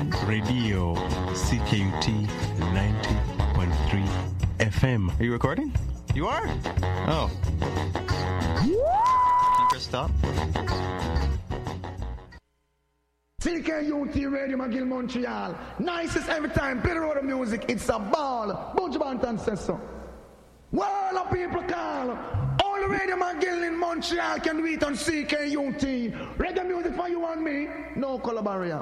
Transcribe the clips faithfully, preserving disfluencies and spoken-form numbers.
Radio C K U T ninety point three F M. Are you recording? You are? Oh. Can you press stop? C K U T Radio McGill Montreal. Nicest every time. Better road of music. It's a ball. Bunch of Bantan says so. World of people call. All the Radio McGill in Montreal can do it on C K U T. Reggae music for you and me. No color barrier.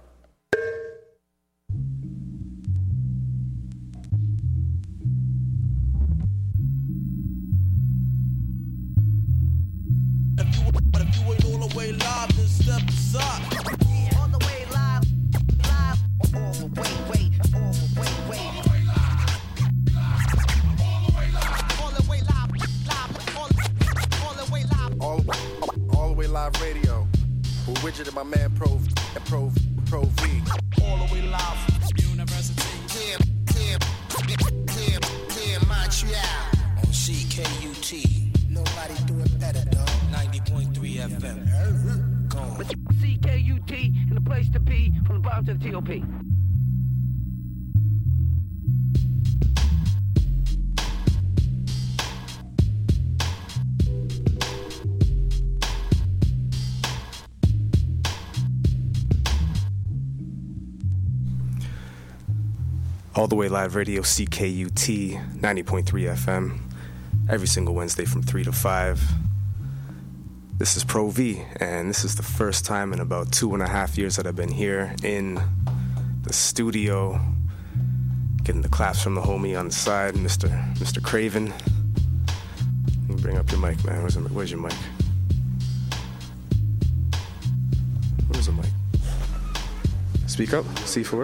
If you, but if you ain't all the way live, then step aside. All the way live, live, all the way, wait, all the way, wait. All the way live, all the way live, live, all, all the way live. All, all the way live radio. With Widget and my man Pro and Pro Pro V. All the way live. University. Tim, Tim, Tim, Tim, Montreal. On C K U T. Nobody do it better, dog. ninety point three F M. Go on. C K U T and the place to be from the bottom to the T O P. All the way live radio, C K U T ninety point three F M, every single Wednesday from three to five. This is Pro V, and this is the first time in about two and a half years that I've been here in the studio, getting the claps from the homie on the side, Mister Mister Craven. You bring up your mic, man. Where's, the, where's your mic? Where's the mic? Speak up. C four.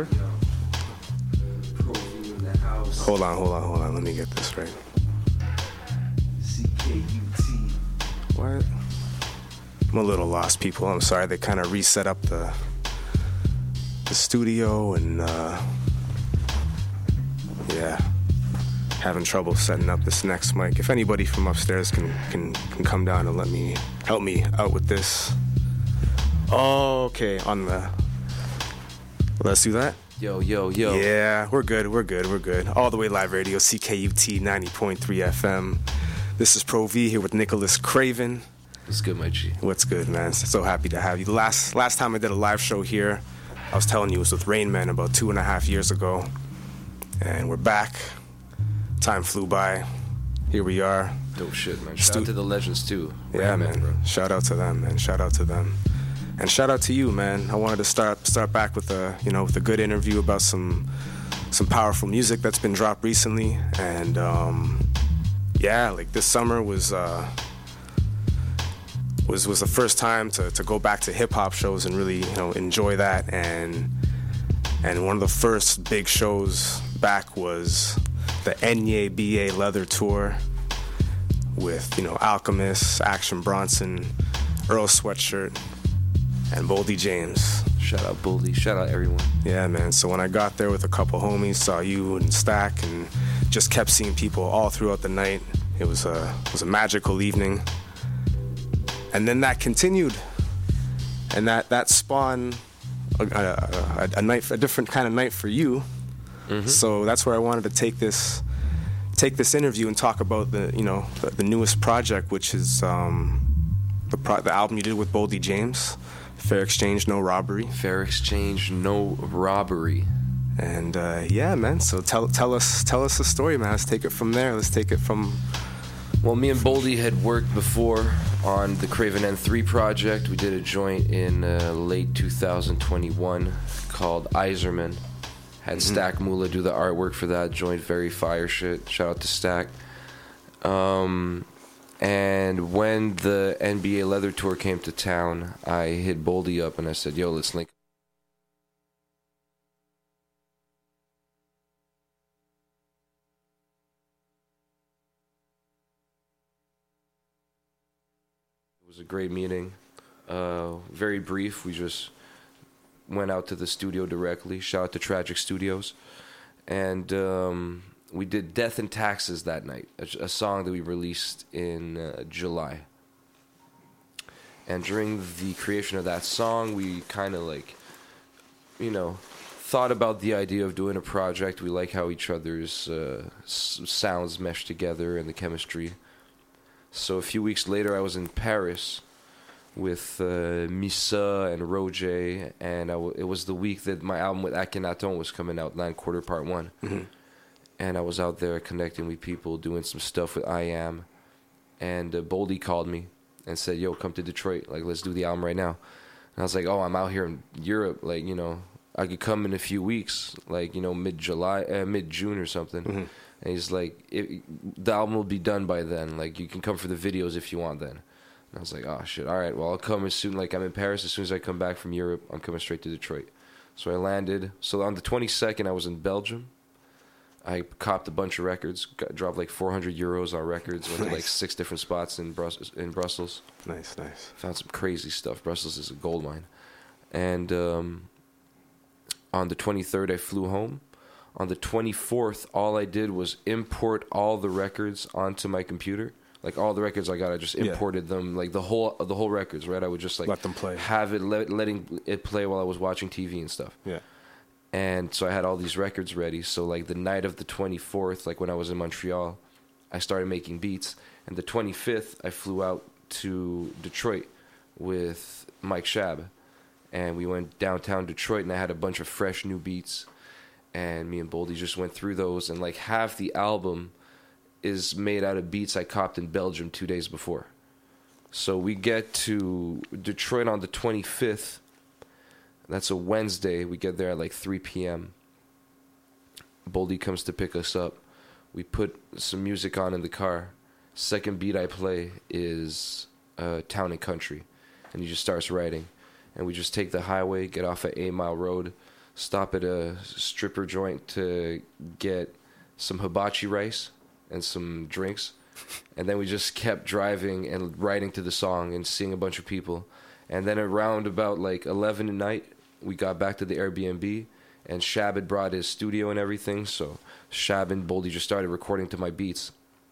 Hold on, hold on, hold on. Let me get this right. C K U T. What? I'm a little lost, people. I'm sorry. They kind of reset up the the studio and uh, yeah, having trouble setting up this next mic. If anybody from upstairs can can can come down and let me help me out with this. Oh, okay, on the. Let's do that. Yo, yo, yo. Yeah, we're good, we're good, we're good. All the way live radio, C K U T ninety point three F M. This is Pro V here with Nicholas Craven. What's good, my G? What's good, man? So happy to have you. The last last time I did a live show here, I was telling you it was with Rain Man about two and a half years ago. And we're back. Time flew by. Here we are. Dope shit, man. Shout Stu- out to the legends, too. Yeah, Rain man. bro. Shout out to them, man. Shout out to them. And shout out to you, man. I wanted to start start back with a you know with a good interview about some some powerful music that's been dropped recently. And um, yeah, like this summer was uh, was was the first time to, to go back to hip hop shows and really you know enjoy that. And and one of the first big shows back was the N Y A B A Leather Tour with you know Alchemist, Action Bronson, Earl Sweatshirt, and Boldy James. Shout out Boldy. Shout out everyone. Yeah, man. So when I got there with a couple homies, saw you and Stack, and just kept seeing people all throughout the night. It was a it was a magical evening. And then that continued, and that that spawned a, a, a, a night, a different kind of night for you. Mm-hmm. So that's where I wanted to take this take this interview and talk about the you know the, the newest project, which is um, the pro- the album you did with Boldy James. Fair exchange, no robbery. Fair exchange, no robbery. And uh, yeah, man. So tell tell us tell us the story, man. Let's take it from there. Let's take it from. Well, me and Boldy had worked before on the Craven N three project. We did a joint in uh, late two thousand twenty-one called Iserman. Had mm-hmm. Stack Moolah do the artwork for that joint. Very fire shit. Shout out to Stack. Um. And when the N B A Leather Tour came to town, I hit Boldy up and I said, yo, let's link. It was a great meeting. Uh, very brief. We just went out to the studio directly. Shout out to Tragic Studios. And um, we did Death and Taxes that night, a, a song that we released in uh, July. And during the creation of that song, we kind of like, you know, thought about the idea of doing a project. We like how each other's uh, s- sounds mesh together and the chemistry. So a few weeks later, I was in Paris with uh, Misa and Roger, and I w- it was the week that my album with Akhenaton was coming out, Land Quarter Part One. Mm-hmm. And I was out there connecting with people, doing some stuff with I Am. And uh, Boldy called me and said, yo, come to Detroit. Like, let's do the album right now. And I was like, oh, I'm out here in Europe. Like, you know, I could come in a few weeks, like, you know, mid-July, uh, mid-June or something. Mm-hmm. And he's like, it, the album will be done by then. Like, you can come for the videos if you want then. And I was like, oh, shit, all right, well, I'll come as soon, like, I'm in Paris. As soon as I come back from Europe, I'm coming straight to Detroit. So I landed. So on the twenty-second, I was in Belgium. I copped a bunch of records, got, dropped like four hundred euros on records, went nice. to like six different spots in, Brus- in Brussels. Nice, nice. Found some crazy stuff. Brussels is a gold mine. And um, on the twenty-third, I flew home. On the twenty-fourth, all I did was import all the records onto my computer. Like all the records I got, I just imported yeah. them, like the whole the whole records, right? I would just like let them play, have it let, letting it play while I was watching T V and stuff. Yeah. And so I had all these records ready. So like the night of the twenty-fourth, like when I was in Montreal, I started making beats. And the twenty-fifth, I flew out to Detroit with Mike Shab. And we went downtown Detroit, and I had a bunch of fresh new beats. And me and Boldy just went through those. And like half the album is made out of beats I copped in Belgium two days before. So we get to Detroit on the twenty-fifth. That's a Wednesday. We get there at like three p.m. Boldy comes to pick us up. We put some music on in the car. Second beat I play is uh, Town and Country. And he just starts writing. And we just take the highway, get off at eight Mile Road, stop at a stripper joint to get some hibachi rice and some drinks. And then we just kept driving and writing to the song and seeing a bunch of people. And then around about like eleven at night, we got back to the Airbnb, and Shab had brought his studio and everything, so Shab and Boldy just started recording to my beats.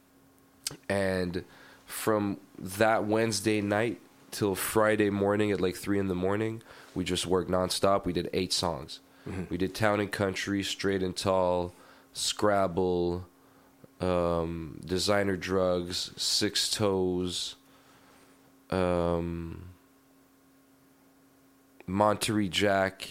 And from that Wednesday night till Friday morning at like three in the morning, we just worked nonstop. We did eight songs. Mm-hmm. We did Town and Country, Straight and Tall, Scrabble, um, Designer Drugs, Six Toes, um... Monterey Jack,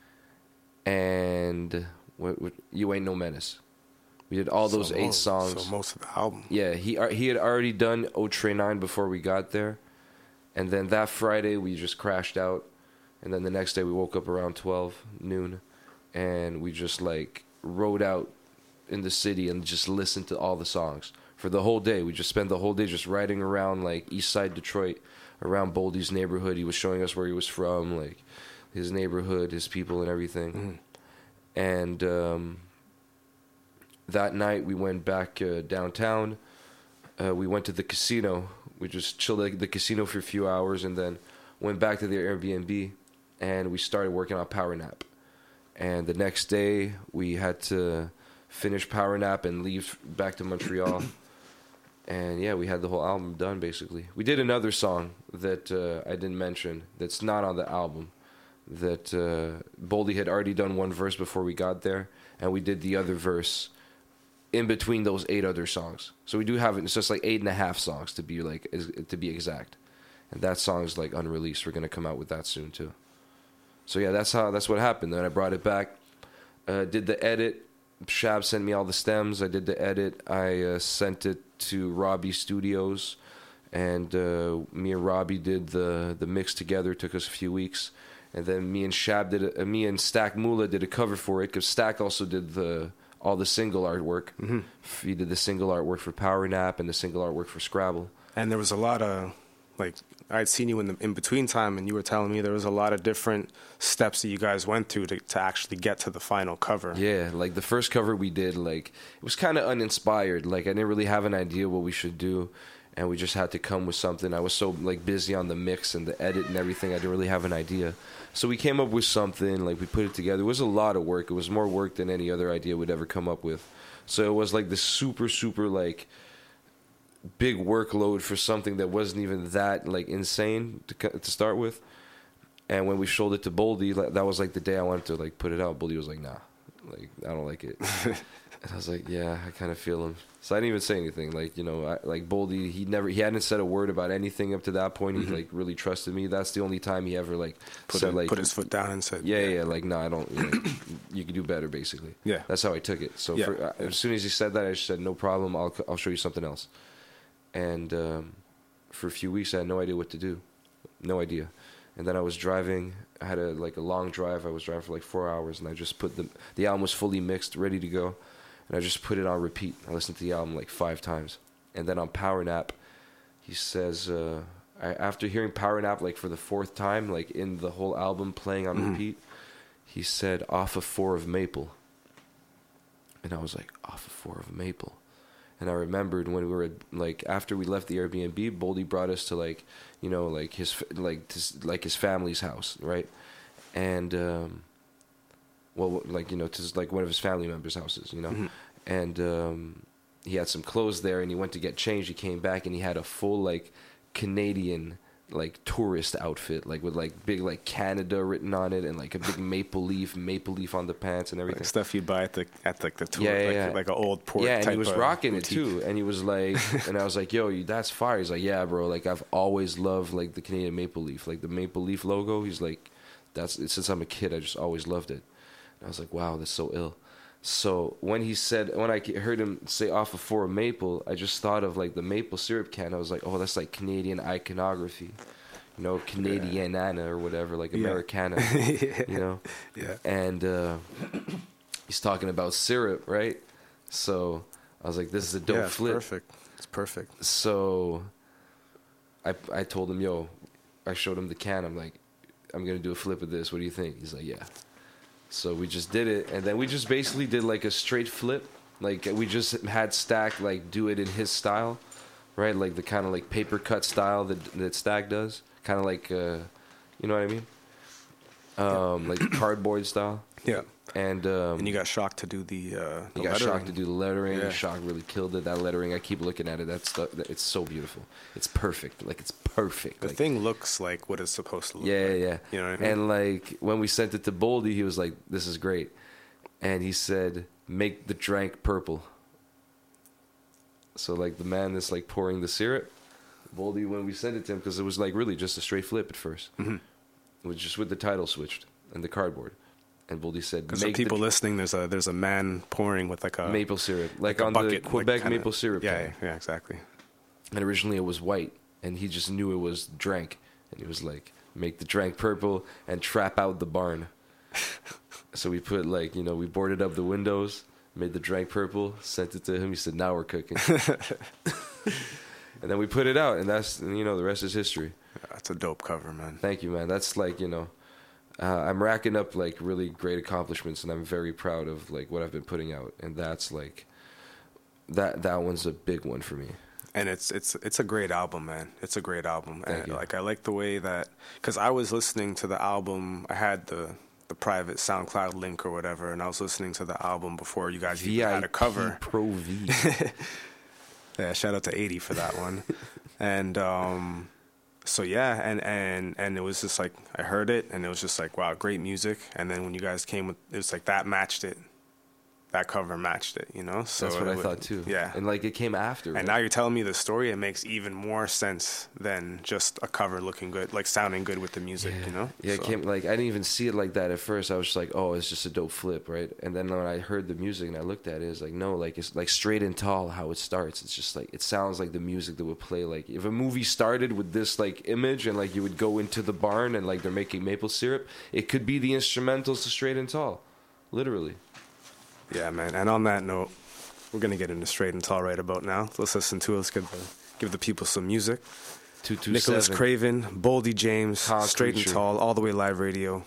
and what, what, You Ain't No Menace. We did all those so eight most, songs. So most of the album. Yeah, he he had already done Outre nine before we got there. And then that Friday, we just crashed out. And then the next day, we woke up around twelve noon. And we just, like, rode out in the city and just listened to all the songs. For the whole day, we just spent the whole day just riding around, like, East Side Detroit, around Boldy's neighborhood. He was showing us where he was from, like his neighborhood, his people, and everything. Mm-hmm. And um, that night we went back uh, downtown. Uh, we went to the casino. We just chilled at the casino for a few hours, and then went back to the Airbnb, and we started working on Power Nap. And the next day we had to finish Power Nap and leave back to Montreal. And yeah, we had the whole album done, basically. We did another song that uh, I didn't mention that's not on the album. That uh, Boldy had already done one verse before we got there, and we did the other verse in between those eight other songs. So we do have it. It's just like eight and a half songs to be like to be exact. And that song's like unreleased. We're gonna come out with that soon too. So yeah, that's how that's what happened. Then I brought it back, uh, did the edit. Shab sent me all the stems. I did the edit. I uh, sent it to Robbie Studios, and uh, me and Robbie did the the mix together. It took us a few weeks, and then me and Shab did a, uh, me and Stack Mula did a cover for it because Stack also did the all the single artwork. Mm-hmm. He did the single artwork for Power Nap and the single artwork for Scrabble. And there was a lot of like I'd seen you in the in between time, and you were telling me there was a lot of different steps that you guys went through to, to actually get to the final cover. Yeah, like the first cover we did, like it was kind of uninspired. Like I didn't really have an idea what we should do, and we just had to come with something. I was so like busy on the mix and the edit and everything, I didn't really have an idea. So we came up with something, like we put it together. It was a lot of work. It was more work than any other idea we'd ever come up with. So it was like this super, super like big workload for something that wasn't even that like insane to to start with. And when we showed it to Boldy, like, that was like the day I wanted to like put it out. Boldy was like, nah, like I don't like it. And I was like, yeah, I kind of feel him. So I didn't even say anything. Like, you know, I, like Boldy, he never, he hadn't said a word about anything up to that point. He mm-hmm. like really trusted me. That's the only time he ever like put said a, like put his foot down and said, yeah, yeah, yeah like no, nah, I don't. You, know, you can do better, basically. Yeah, that's how I took it. So yeah. for, uh, as soon as he said that, I just said, no problem. I'll I'll show you something else. And um, for a few weeks, I had no idea what to do, no idea. And then I was driving. I had a like a long drive. I was driving for like four hours, and I just put the the album was fully mixed, ready to go. And I just put it on repeat. I listened to the album like five times. And then on Power Nap, he says, uh, I, after hearing Power Nap like for the fourth time, like in the whole album playing on mm-hmm. repeat, he said, off of four of Maple. And I was like, off of four of Maple. And I remembered when we were, like, after we left the Airbnb, Boldy brought us to, like, you know, like his, like, to, like his family's house, right? And, um... well, like, you know, to like one of his family members' houses, you know. Mm-hmm. And um, he had some clothes there, and he went to get changed. He came back, and he had a full, like, Canadian, like, tourist outfit, like, with, like, big, like, Canada written on it, and, like, a big maple leaf, maple leaf on the pants and everything. Like stuff you buy at the, at, like, the tour, yeah, yeah, like, yeah. like an old port Yeah, and type he was of rocking boutique. it, too. And he was like, and I was like, yo, that's fire. He's like, yeah, bro, like, I've always loved, like, the Canadian maple leaf. Like, the maple leaf logo, he's like, that's, since I'm a kid, I just always loved it. I was like, wow, that's so ill. So when he said, when I heard him say off of four maple, I just thought of like the maple syrup can. I was like, oh, that's like Canadian iconography, you know, Canadiana yeah. or whatever, like yeah. Americana, yeah. you know. Yeah. And uh, he's talking about syrup, right? So I was like, this is a dope yeah, it's flip. Perfect. It's perfect. So I I told him, yo, I showed him the can. I'm like, I'm gonna do a flip of this. What do you think? He's like, yeah. So we just did it, and then we just basically did like a straight flip. Like we just had Stack like do it in his style, right? Like the kind of like paper cut style that that Stack does, kind of like, uh, you know what I mean? Um, yeah. Like cardboard style. Yeah. And um, and you got Shock to do the. Uh, the you got lettering. Shock to do the lettering. Yeah. Shock really killed it. That lettering, I keep looking at it. That's the, it's so beautiful. It's perfect. Like it's perfect. The like, thing looks like what it's supposed to look yeah, like. Yeah, yeah. You know what I mean? And like when we sent it to Boldy, he was like, "This is great," and he said, "Make the drink purple." So like the man that's like pouring the syrup, Boldy, when we sent it to him, because it was like really just a straight flip at first, mm-hmm. it was just with the title switched and the cardboard. And Boldy said, because for people the, listening, there's a there's a man pouring with like a maple syrup, like, like on bucket, the Quebec like kinda, maple syrup. Yeah, can. yeah, exactly. And originally it was white, and he just knew it was drank, and he was like, make the drank purple and trap out the barn. So we put like, you know, we boarded up the windows, made the drank purple, sent it to him. He said, now we're cooking. And then we put it out, and that's, you know, the rest is history. That's a dope cover, man. Thank you, man. That's like, you know. Uh, I'm racking up like really great accomplishments, and I'm very proud of like what I've been putting out, and that's like that that one's a big one for me. And it's it's it's a great album, man. It's a great album. Thank and you. Like I like the way that, because I was listening to the album. I had the the private SoundCloud link or whatever, and I was listening to the album before you guys even had a cover. Pro V. Yeah, shout out to eighty for that one. And um so yeah, and, and, and it was just like, I heard it, and it was just like, wow, great music. And then when you guys came with, it was like, that matched it. That cover matched it, you know? So that's what I would, thought too. Yeah. And like it came after. And right? now you're telling me the story, it makes even more sense than just a cover looking good, like sounding good with the music, yeah. you know? Yeah, so. it came, like I didn't even see it like that at first. I was just like, oh, it's just a dope flip, right? And then when I heard the music and I looked at it, it's like, no, like it's like Straight and Tall how it starts. It's just like, it sounds like the music that would play. Like if a movie started with this like image and like you would go into the barn and like they're making maple syrup, it could be the instrumentals to Straight and Tall, literally. Yeah, man. And on that note, we're going to get into Straight and Tall right about now. Let's listen to it. Let's give the, give the people some music. two two seven Nicholas Craven, Boldy James, Concrete Straight and Tree. Tall, all the way live radio.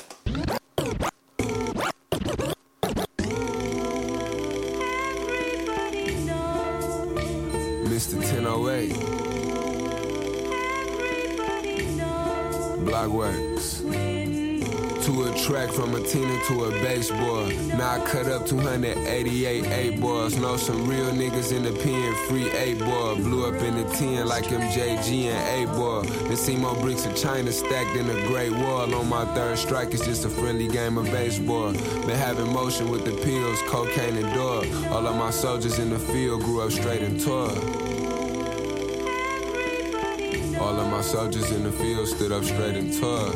Mister ten oh eight Blockworks To a track from a Tina to a baseboard. Now I cut up two hundred eighty-eight eight boys. Know some real niggas in the pen, free eight boy. Blew up in the ten like M J G and eight boy. Then see more bricks of China stacked in a great wall. On my third strike, it's just a friendly game of baseball. Been having motion with the pills, cocaine and dog. All of my soldiers in the field grew up straight and tall. All of my soldiers in the field stood up straight and tall.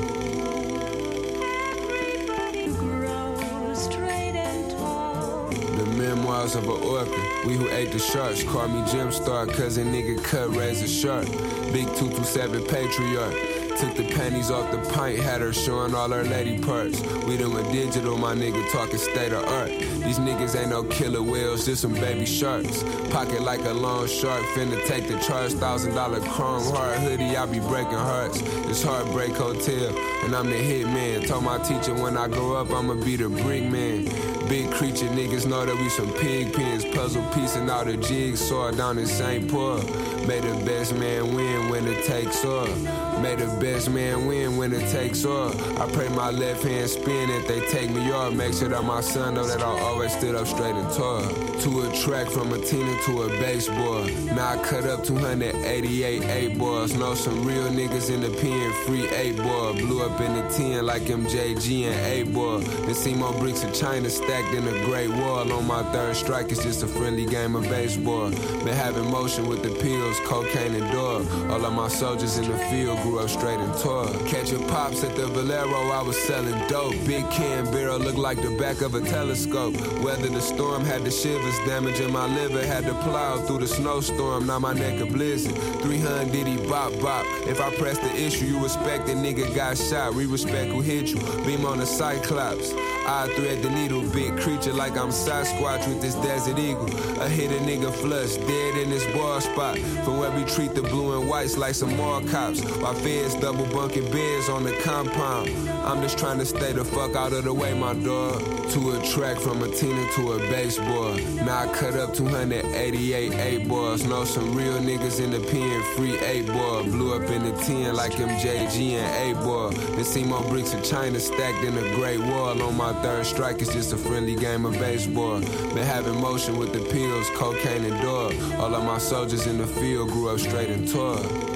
Memoirs of an orca. We who ate the sharks call me Jim Star, cousin nigga cut razor sharp. Big two two seven patriarch. Took the panties off the pint, had her showing all her lady parts. We done went digital, my nigga talking state of art. These niggas ain't no killer whales, just some baby sharks. Pocket like a long shark, finna take the charge. Thousand dollar chrome heart hoodie, I be breaking hearts. It's Heartbreak Hotel, and I'm the hitman. Told my teacher when I grow up, I'ma be the brick man. Big creature, niggas know that we some pig pens. Puzzle piecing out a jigsaw down in Saint Paul. May the best man win when it takes off. May the best man win when it takes off. I pray my left hand spin if they take me off. Make sure that my son know that I always stood up straight and tall. To a track from a Tina to a baseball. Now I cut up two hundred eighty-eight eight boys. Know some real niggas in the pen, free eight boy. Blew up in the ten like M J G and eight boy. Then see more bricks of China stacked in a great wall. On my third strike, it's just a friendly game of baseball. Been having motion with the pills, cocaine and dog. All of my soldiers in the field grew up straight and tall. Catching pops at the Valero, I was selling dope. Big can barrel looked like the back of a telescope. Weather the storm had the shivers, damaging my liver. Had to plow through the snowstorm, now my neck a blizzard. three hundred diddy bop bop. If I press the issue, you respect the nigga got shot. We respect who hit you. Beam on the Cyclops. I thread the needle, big creature like I'm Sasquatch with this desert eagle. I hit a nigga flush, dead in this ball spot. From where we treat the blue and whites like some more cops. While feds double bunking beds on the compound. I'm just trying to stay the fuck out of the way, my dog. To a track from a Tina to a baseball. Now I cut up two hundred eighty-eight eight boys. Know some real niggas in the pen, free eight boy. Blew up in the ten like M J G and eight boy. Then see more bricks of China stacked in a great wall. On my third strike, it's just a friendly game of baseball. Been having motion with the pills, cocaine and dog. All of my soldiers in the field grew up straight and tall.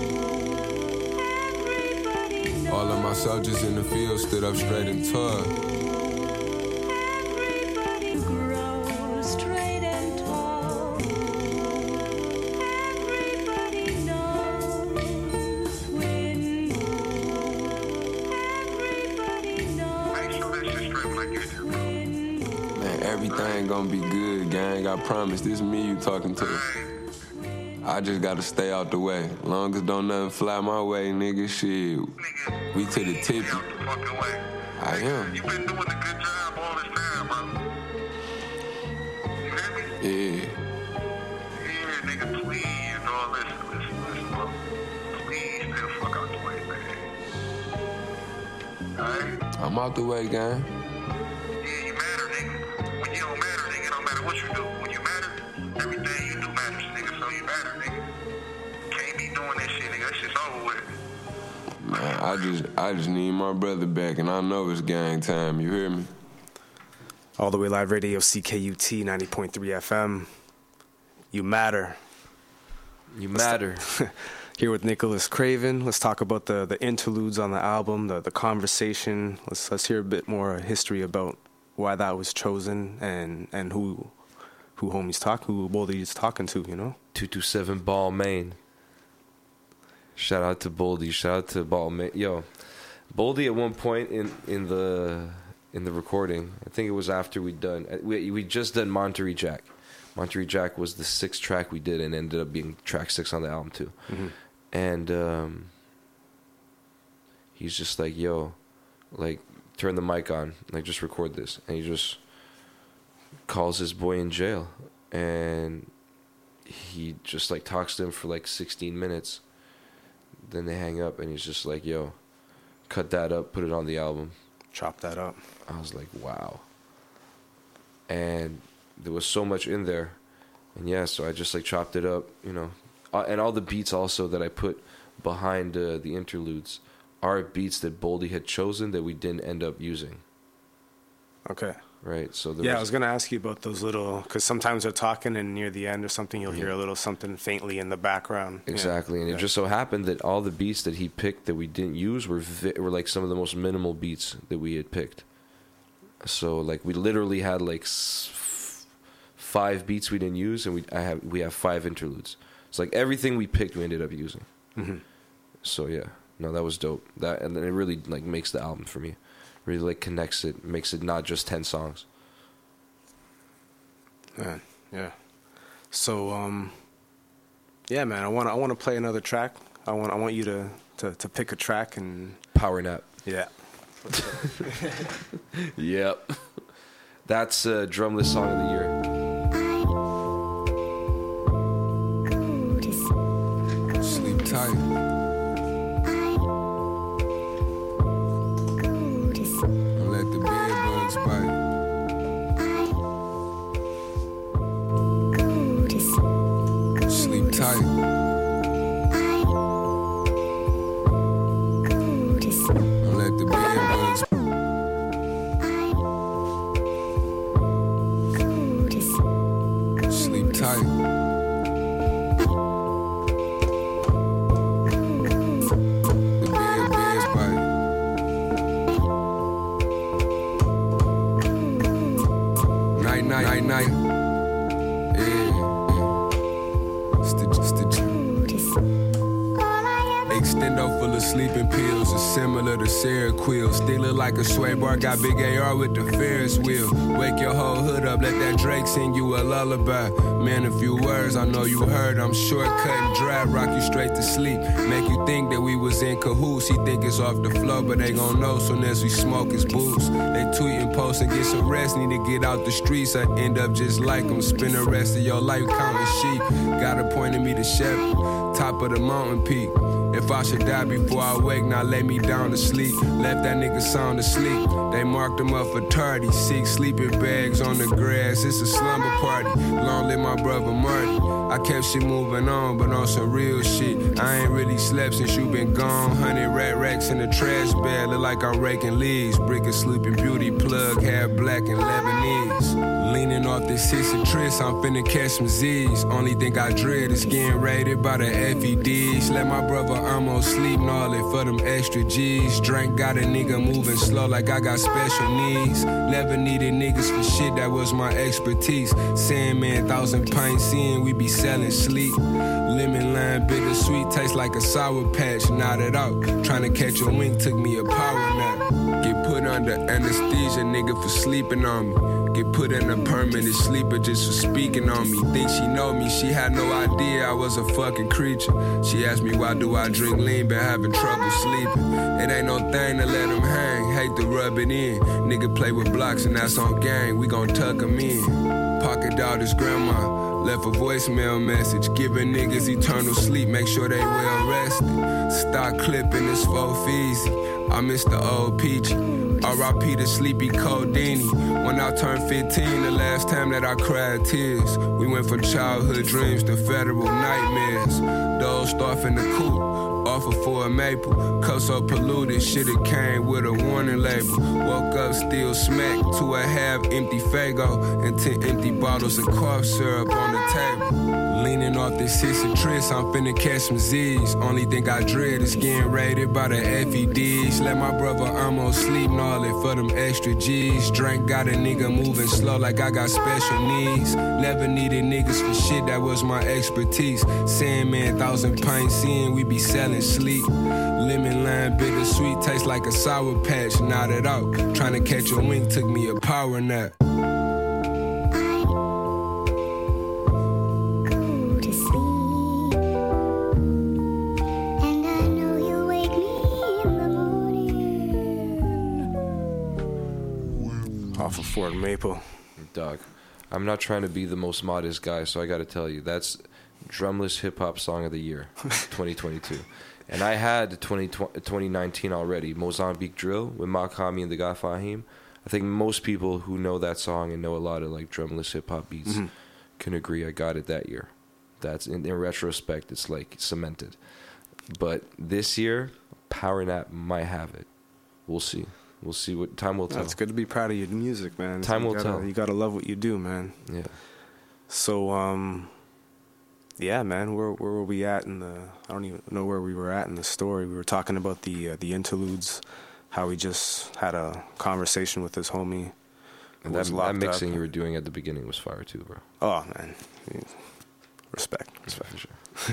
All of my soldiers in the field stood up straight and tall. Everything gonna be good, gang. I promise. This is me you talking to. I just gotta stay out the way. Long as don't nothing fly my way, nigga, shit. Nigga, we to the tippy. I am. You been doing a good job all this time, bro. You hear me? Yeah. Yeah, nigga, please, no, listen, listen, listen, bro. Please stay the fuck out the way, man. Alright? I'm out the way, gang. What you do, when you matter, everything you do matters, nigga, so you matter, nigga. Can't be doing that shit, nigga, that shit's over with. Man, I just, I just need my brother back, and I know it's gang time, you hear me? All the way live radio, C K U T ninety point three F M. You matter. You matter. Here with Nicholas Craven. Let's talk about the, the interludes on the album, the, the conversation. Let's, let's hear a bit more history about why that was chosen and, and who who homie's talk, who Boldy's talking to, you know? two two seven Ball Main. Shout out to Boldy. Shout out to Ball Main. Yo, Boldy at one point in, in the in the recording, I think it was after we'd done, we we just done Monterey Jack. Monterey Jack was the sixth track we did and ended up being track six on the album too. Mm-hmm. And um, he's just like, yo, like, turn the mic on, like, just record this. And he just calls his boy in jail. And he just, like, talks to him for, like, sixteen minutes. Then they hang up, and he's just like, yo, cut that up, put it on the album. Chop that up. I was like, wow. And there was so much in there. And, yeah, so I just, like, chopped it up, you know. Uh, and all the beats also that I put behind uh, the interludes are beats that Boldy had chosen that we didn't end up using. Okay. Right. So there yeah, was, I was gonna ask you about those little, because sometimes they're talking and near the end or something, you'll Yeah. hear a little something faintly in the background. Exactly, Yeah. and it Yeah. just so happened that all the beats that he picked that we didn't use were vi- were like some of the most minimal beats that we had picked. So like we literally had like s- f- five beats we didn't use, and we I have we have five interludes. It's like everything we picked we ended up using. Mhm. So yeah, no, that was dope. That and then it really like makes the album for me. Really like connects it, makes it not just ten songs. Man, yeah. So, um, yeah, man, I want I want to play another track. I want I want you to, to, to pick a track and Power Nap. yeah. Yep. That's uh, Drumless Song of the Year. Sleep tight. Don't let the bed bugs bite. Sleep tight. Don't let the bed bugs sleep tight. The bed beds bite. Night, night, night, night. Yeah, yeah. It's the, it's the Extendo full of sleeping pills is similar to Seroquel. Still look like a sway bar, got big A R with the Ferris wheel. Wake your whole hood up, let that Drake sing you a lullaby. Man, a few words, I know you heard. I'm shortcut and dry, rock you straight to sleep. Make you think that we was in cahoots. He think it's off the floor, but they gon' know soon as we smoke his boots. They tweet and post and get some rest. Need to get out the streets, I end up just like them. Spend the rest of your life counting sheep. Got a point in me to shepherd, top of the mountain peak. If I should die before I wake, now lay me down to sleep. Left that nigga sound asleep. They marked him up for tardy. Six sleeping bags on the grass. It's a slumber party. Long live my brother Marty. I kept shit moving on, but on some real shit. I ain't really slept since you been gone. Hundred rat racks in the trash bag. Look like I'm raking leaves. Brick of Sleeping Beauty plug. Hair black and Lebanese. Leaning off this sissy tris, I'm finna catch some Z's. Only thing I dread is getting raided by the F E Ds. Let my brother almost sleep gnarly for them extra G's. Drink got a nigga moving slow like I got special needs. Never needed niggas for shit, that was my expertise. Sandman, thousand pints in, we be selling sleep. Lemon lime, bittersweet, tastes like a sour patch. Nodded out, tryna catch a wink, took me a power nap. Get put under anesthesia, nigga, for sleeping on me. Get put in a permanent sleeper just for speaking on me. Think she know me, she had no idea I was a fucking creature. She asked me why do I drink lean, been having trouble sleeping. It ain't no thing to let him hang, hate to rub it in. Nigga play with blocks and that's on gang, we gon' tuck him in. Pocket dog his grandma, left a voicemail message. Giving niggas eternal sleep, make sure they well rested. Start clipping this four feezy. I miss the old Peachy. R I P to Sleepy Coldini. When I turned fifteen, the last time that I cried tears. We went from childhood dreams to federal nightmares. Those off in the coop, offer for a maple. Cup so polluted, should've came with a warning label. Woke up still smacked to a half empty Fago and ten empty bottles of cough syrup on the table. Leaning off this sissy tris, I'm finna catch some Z's. Only thing I dread is getting raided by the F E Ds. Let my brother almost sleep gnarly for them extra G's. Drink got a nigga moving slow like I got special needs. Never needed niggas for shit, that was my expertise. Sandman, thousand pints in, we be selling sleep. Lemon lime, bittersweet, tastes like a sour patch. Nodded out, tryna catch a wink, took me a power nap. Off of Fort Maple. Dog, I'm not trying to be the most modest guy, so I gotta tell you, that's Drumless Hip Hop Song of the Year, twenty twenty-two. And I had twenty nineteen already, Mozambique Drill with Makami and the guy Fahim. I think most people who know that song and know a lot of like drumless hip hop beats mm-hmm. can agree I got it that year. That's in, in retrospect, it's like cemented. But this year, Power Nap might have it. We'll see. We'll see what time will tell. It's good to be proud of your music, man. Time you will gotta, tell. You gotta love what you do, man. Yeah. So, um, yeah, man, where where were we at in the? I don't even know where we were at in the story. We were talking about the uh, the interludes, how we just had a conversation with this homie. And that, that mixing you were doing at the beginning was fire too, bro. Oh man, respect, respect for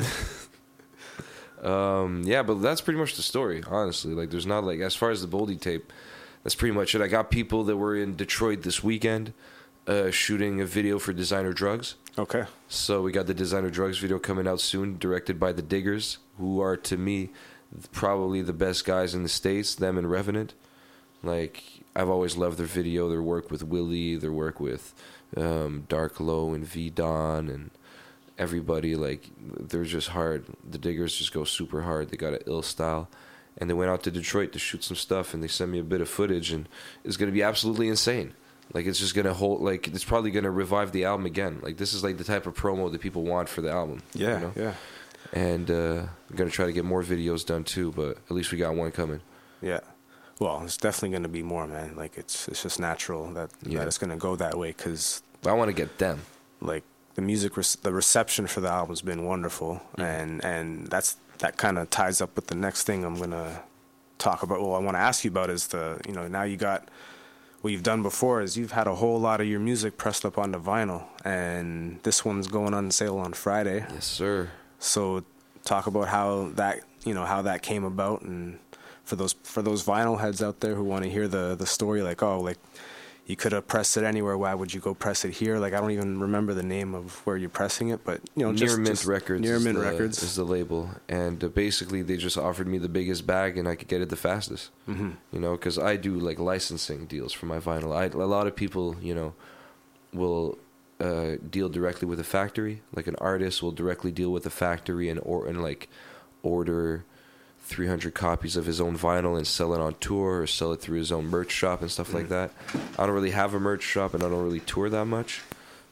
sure. um, yeah, but that's pretty much the story, honestly. Like, there's not like as far as the Boldy tape, that's pretty much it. I got people that were in Detroit this weekend, uh, shooting a video for Designer Drugs. Okay. So we got the Designer Drugs video coming out soon, directed by the Diggers, who are to me probably the best guys in the States. Them and Revenant. Like, I've always loved their video, their work with Willie, their work with um, Dark Low and V Don and everybody. Like, they're just hard. The Diggers just go super hard. They got an ill style. And they went out to Detroit to shoot some stuff, and they sent me a bit of footage, and it's going to be absolutely insane. Like, it's just going to hold, like, it's probably going to revive the album again. Like, this is like the type of promo that people want for the album. Yeah, you know? yeah. And uh, I'm going to try to get more videos done too, but at least we got one coming. Yeah. Well, it's definitely going to be more, man. Like, it's it's just natural that, Yeah. that it's going to go that way, because I want to get them. Like, the music, rec- the reception for the album's been wonderful, Mm. and and that's that kind of ties up with the next thing I'm going to talk about. Well, I want to ask you about is the, you know, now you got, what you've done before is you've had a whole lot of your music pressed up onto vinyl, and this one's going on sale on Friday. Yes, sir. So talk about how that, you know, how that came about, and for those for those vinyl heads out there who want to hear the the story, like, oh, like, you could have pressed it anywhere, why would you go press it here? Like, I don't even remember the name of where you're pressing it, but, you know, Near just, Mint just Records. Near is Mint the, Records is the label, and uh, basically they just offered me the biggest bag, and I could get it the fastest. Mm-hmm. You know, because I do like licensing deals for my vinyl. I, a lot of people, you know, will uh, deal directly with a factory. Like, an artist will directly deal with a factory and or and like order three hundred copies of his own vinyl and sell it on tour, or sell it through his own merch shop and stuff mm. like that. I don't really have a merch shop, and I don't really tour that much.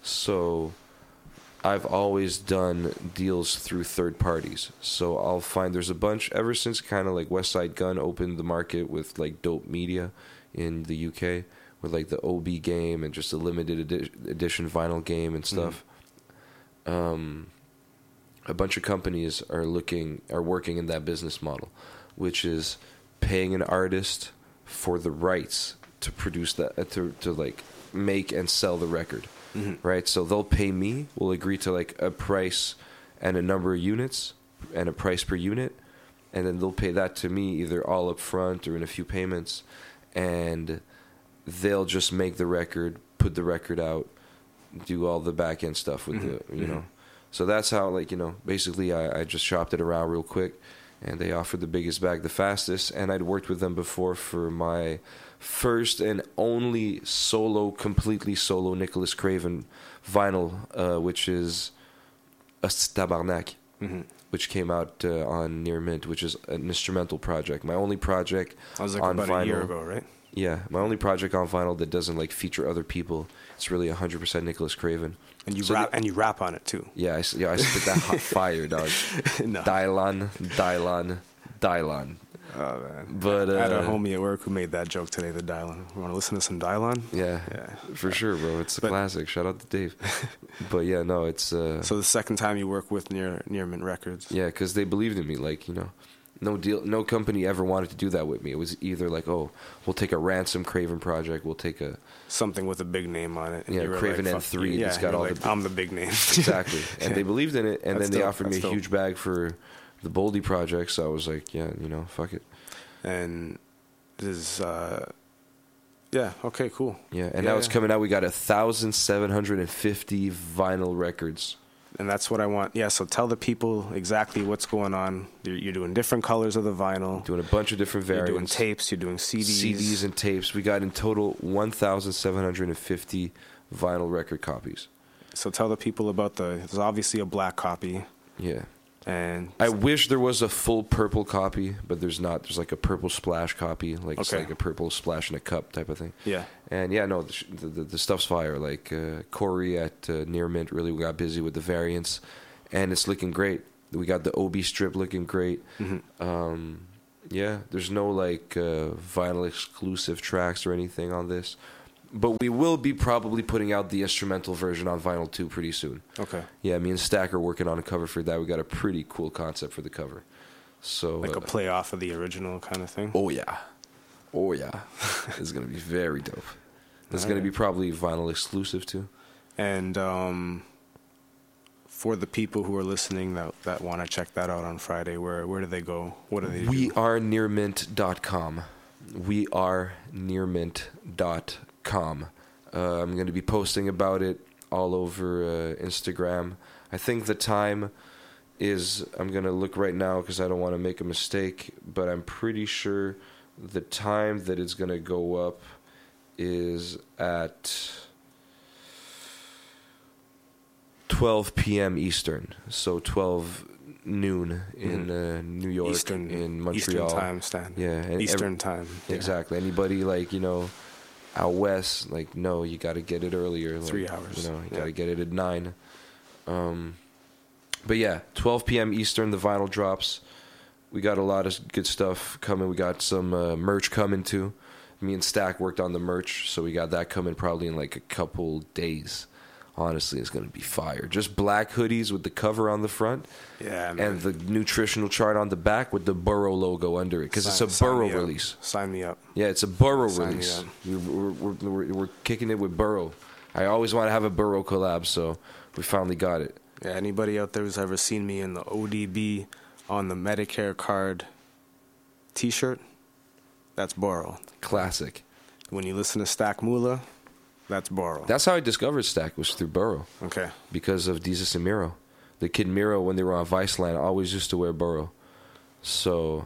So I've always done deals through third parties. So I'll find there's a bunch, ever since kind of like West Side Gun opened the market with like Dope Media in the U K, with like the O B game and just a limited edi- edition vinyl game and stuff. Mm. Um... A bunch of companies are looking are working in that business model, which is paying an artist for the rights to produce that uh, to to like make and sell the record, mm-hmm. right? So they'll pay me. We'll agree to like a price and a number of units and a price per unit, and then they'll pay that to me either all up front or in a few payments, and they'll just make the record, put the record out, do all the back end stuff with mm-hmm. the you mm-hmm. know. So that's how, like, you know, basically I, I just shopped it around real quick, and they offered the biggest bag the fastest, and I'd worked with them before for my first and only solo, completely solo Nicholas Craven vinyl, uh, which is a Tabarnak, mm-hmm. which came out uh, on Near Mint, which is an instrumental project. My only project I was like on about vinyl. a year ago, right? Yeah, my only project on vinyl that doesn't like feature other people. It's really one hundred percent Nicholas Craven. And you so rap the, and you rap on it too. Yeah, I, yeah, I spit that hot fire, dog. no. Dylan, Dylan, Dylan. Oh man! But uh, I had a homie at work who made that joke today. The Dylan. You want to listen to some Dylan? Yeah, yeah, for sure, bro. It's a but, classic. Shout out to Dave. But yeah, no, it's. Uh, so the second time you work with Near Near Mint Records. Yeah, because they believed in me. Like, you know. No deal. No company ever wanted to do that with me. It was either like, oh, we'll take a Ransom Craven project. We'll take a something with a big name on it. And yeah, Craven like, N three. Yeah, it's got all like, the. I'm the big name. Exactly, and they believed in it, and that's then they dope. offered that's me a dope. huge bag for the Boldy project. So I was like, yeah, you know, fuck it. And this is, uh, yeah, okay, cool. Yeah, and yeah, now it's yeah. coming out. We got a thousand seven hundred and fifty vinyl records. And that's what I want. Yeah, so tell the people exactly what's going on. You're, you're doing different colors of the vinyl. Doing a bunch of different variants. You're doing tapes. You're doing C Ds. C Ds and tapes. We got in total one thousand seven hundred fifty vinyl record copies. So tell the people about the... There's obviously a black copy. Yeah. And I wish there was a full purple copy, but there's not. There's like a purple splash copy. Like, it's okay. like a purple splash in a cup type of thing. Yeah. And yeah, no, the, the, the stuff's fire. Like, uh, Corey at uh, Near Mint really got busy with the variants. And it's looking great. We got the O B strip looking great. Mm-hmm. Um, Yeah, there's no like uh, vinyl exclusive tracks or anything on this. But we will be probably putting out the instrumental version on vinyl too pretty soon. Okay. Yeah, me and Stack are working on a cover for that. We got a pretty cool concept for the cover. So Like uh, a play off of the original kind of thing? Oh, yeah. Oh, yeah. It's going to be very dope. It's going to be probably vinyl exclusive too. And um, for the people who are listening that, that want to check that out on Friday, where where do they go? What do they do? We are near mint dot com. We are near mint dot com. Uh, I'm going to be posting about it all over uh, Instagram. I think the time is, I'm going to look right now because I don't want to make a mistake, but I'm pretty sure the time that it's going to go up is at twelve p.m. Eastern, so twelve noon in mm-hmm. uh, New York, Eastern, in Montreal. Eastern time stand. Yeah, and Eastern every, time. Yeah. Exactly. Anybody like, you know, out west, like, no, you got to get it earlier. Like, Three hours. You know, you yeah. got to get it at nine. Um, but yeah, twelve p.m. Eastern, the vinyl drops. We got a lot of good stuff coming. We got some uh, merch coming too. Me and Stack worked on the merch, so we got that coming probably in like a couple days. Honestly, it's going to be fire. Just black hoodies with the cover on the front. Yeah, man. And the nutritional chart on the back with the Burrow logo under it. Because it's a Burrow release. Sign me up. Yeah, it's a Burrow Sign release. We, we're, we're, we're, we're kicking it with Burrow. I always want to have a Burrow collab, so we finally got it. Yeah, anybody out there who's ever seen me in the O D B on the Medicare card t-shirt, that's Burrow. Classic. When you listen to Stack Moolah, that's Burrow. That's how I discovered Stack, was through Burrow. Okay. Because of Jesus and Miro. The kid Miro, when they were on Viceland, always used to wear Burrow. So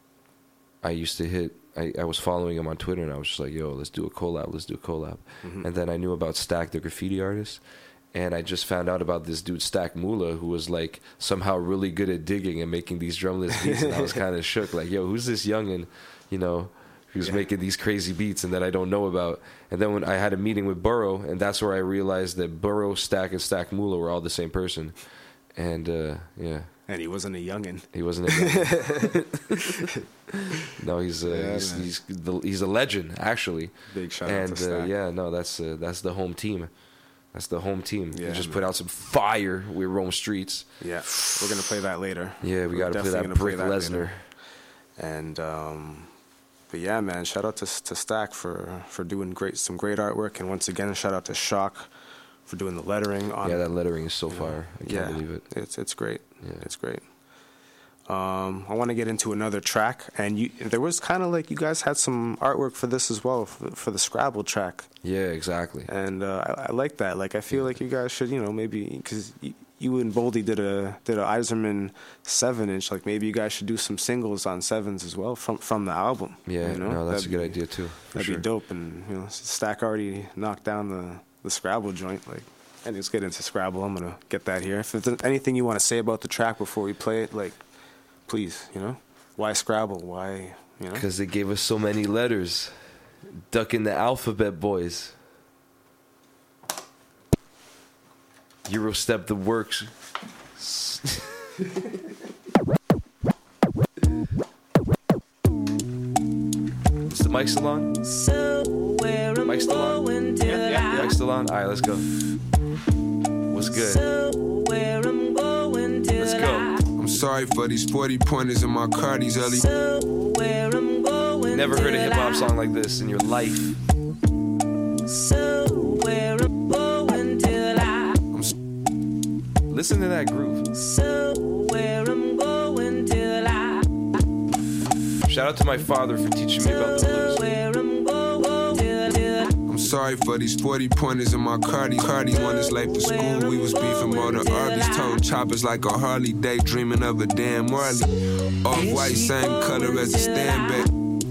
I used to hit, I, I was following him on Twitter, and I was just like, yo, let's do a collab, let's do a collab. Mm-hmm. And then I knew about Stack, the graffiti artist. And I just found out about this dude, Stack Moolah, who was like somehow really good at digging and making these drumless beats. And I was kind of shook, like, yo, who's this youngin', you know, who's yeah. making these crazy beats and that I don't know about. And then when I had a meeting with Burrow, and that's where I realized that Burrow, Stack, and Stack Moolah were all the same person. And, uh, yeah. And he wasn't a youngin'. He wasn't a youngin'. No, he's, uh, yeah, he's, he's, the, he's a legend, actually. Big shout and, out to Stack. Uh, yeah, no, that's, uh, that's the home team. That's the home team. Yeah, we just man. put out some fire with Rome Streets. Yeah, we're going to play that later. Yeah, we got to play that Brick Lesnar. And, um... But yeah, man, shout out to to Stack for, for doing great some great artwork, and once again, shout out to Shock for doing the lettering on. Yeah, that lettering is so fire. I can't yeah, believe it. It's it's great. Yeah. It's great. Um, I want to get into another track, and you there was kind of like you guys had some artwork for this as well for, for the Scrabble track. Yeah, exactly. And uh, I, I like that. Like I feel like you guys should, you know, maybe because. You and Boldy did a did a Iserman seven inch. Like maybe you guys should do some singles on sevens as well from from the album. Yeah, you know? no, that's that'd a good be, idea too. For that'd sure. be dope. And you know, Stack already knocked down the the Scrabble joint. Like, and let's get into Scrabble. I'm gonna get that here. If there's anything you want to say about the track before we play it, like, please, you know, why Scrabble? Why, you know? Because they gave us so many letters. Ducking the alphabet, boys. Eurostep the works. Is the mic still on? Mic still on? Yeah, yeah, mic still on? Alright, let's go. What's good? Let's go. I'm sorry for these forty pointers in my car, these early. Never heard a hip hop song like this in your life. Listen to that groove. Shout out to my father for teaching me about the blues. I'm sorry for these forty pointers in my Cardi. Cardi when it's late for school. We was beefing more than Arby's. Told choppers like a Harley. Daydreaming of a damn Marley. Off white, same color as a stand back.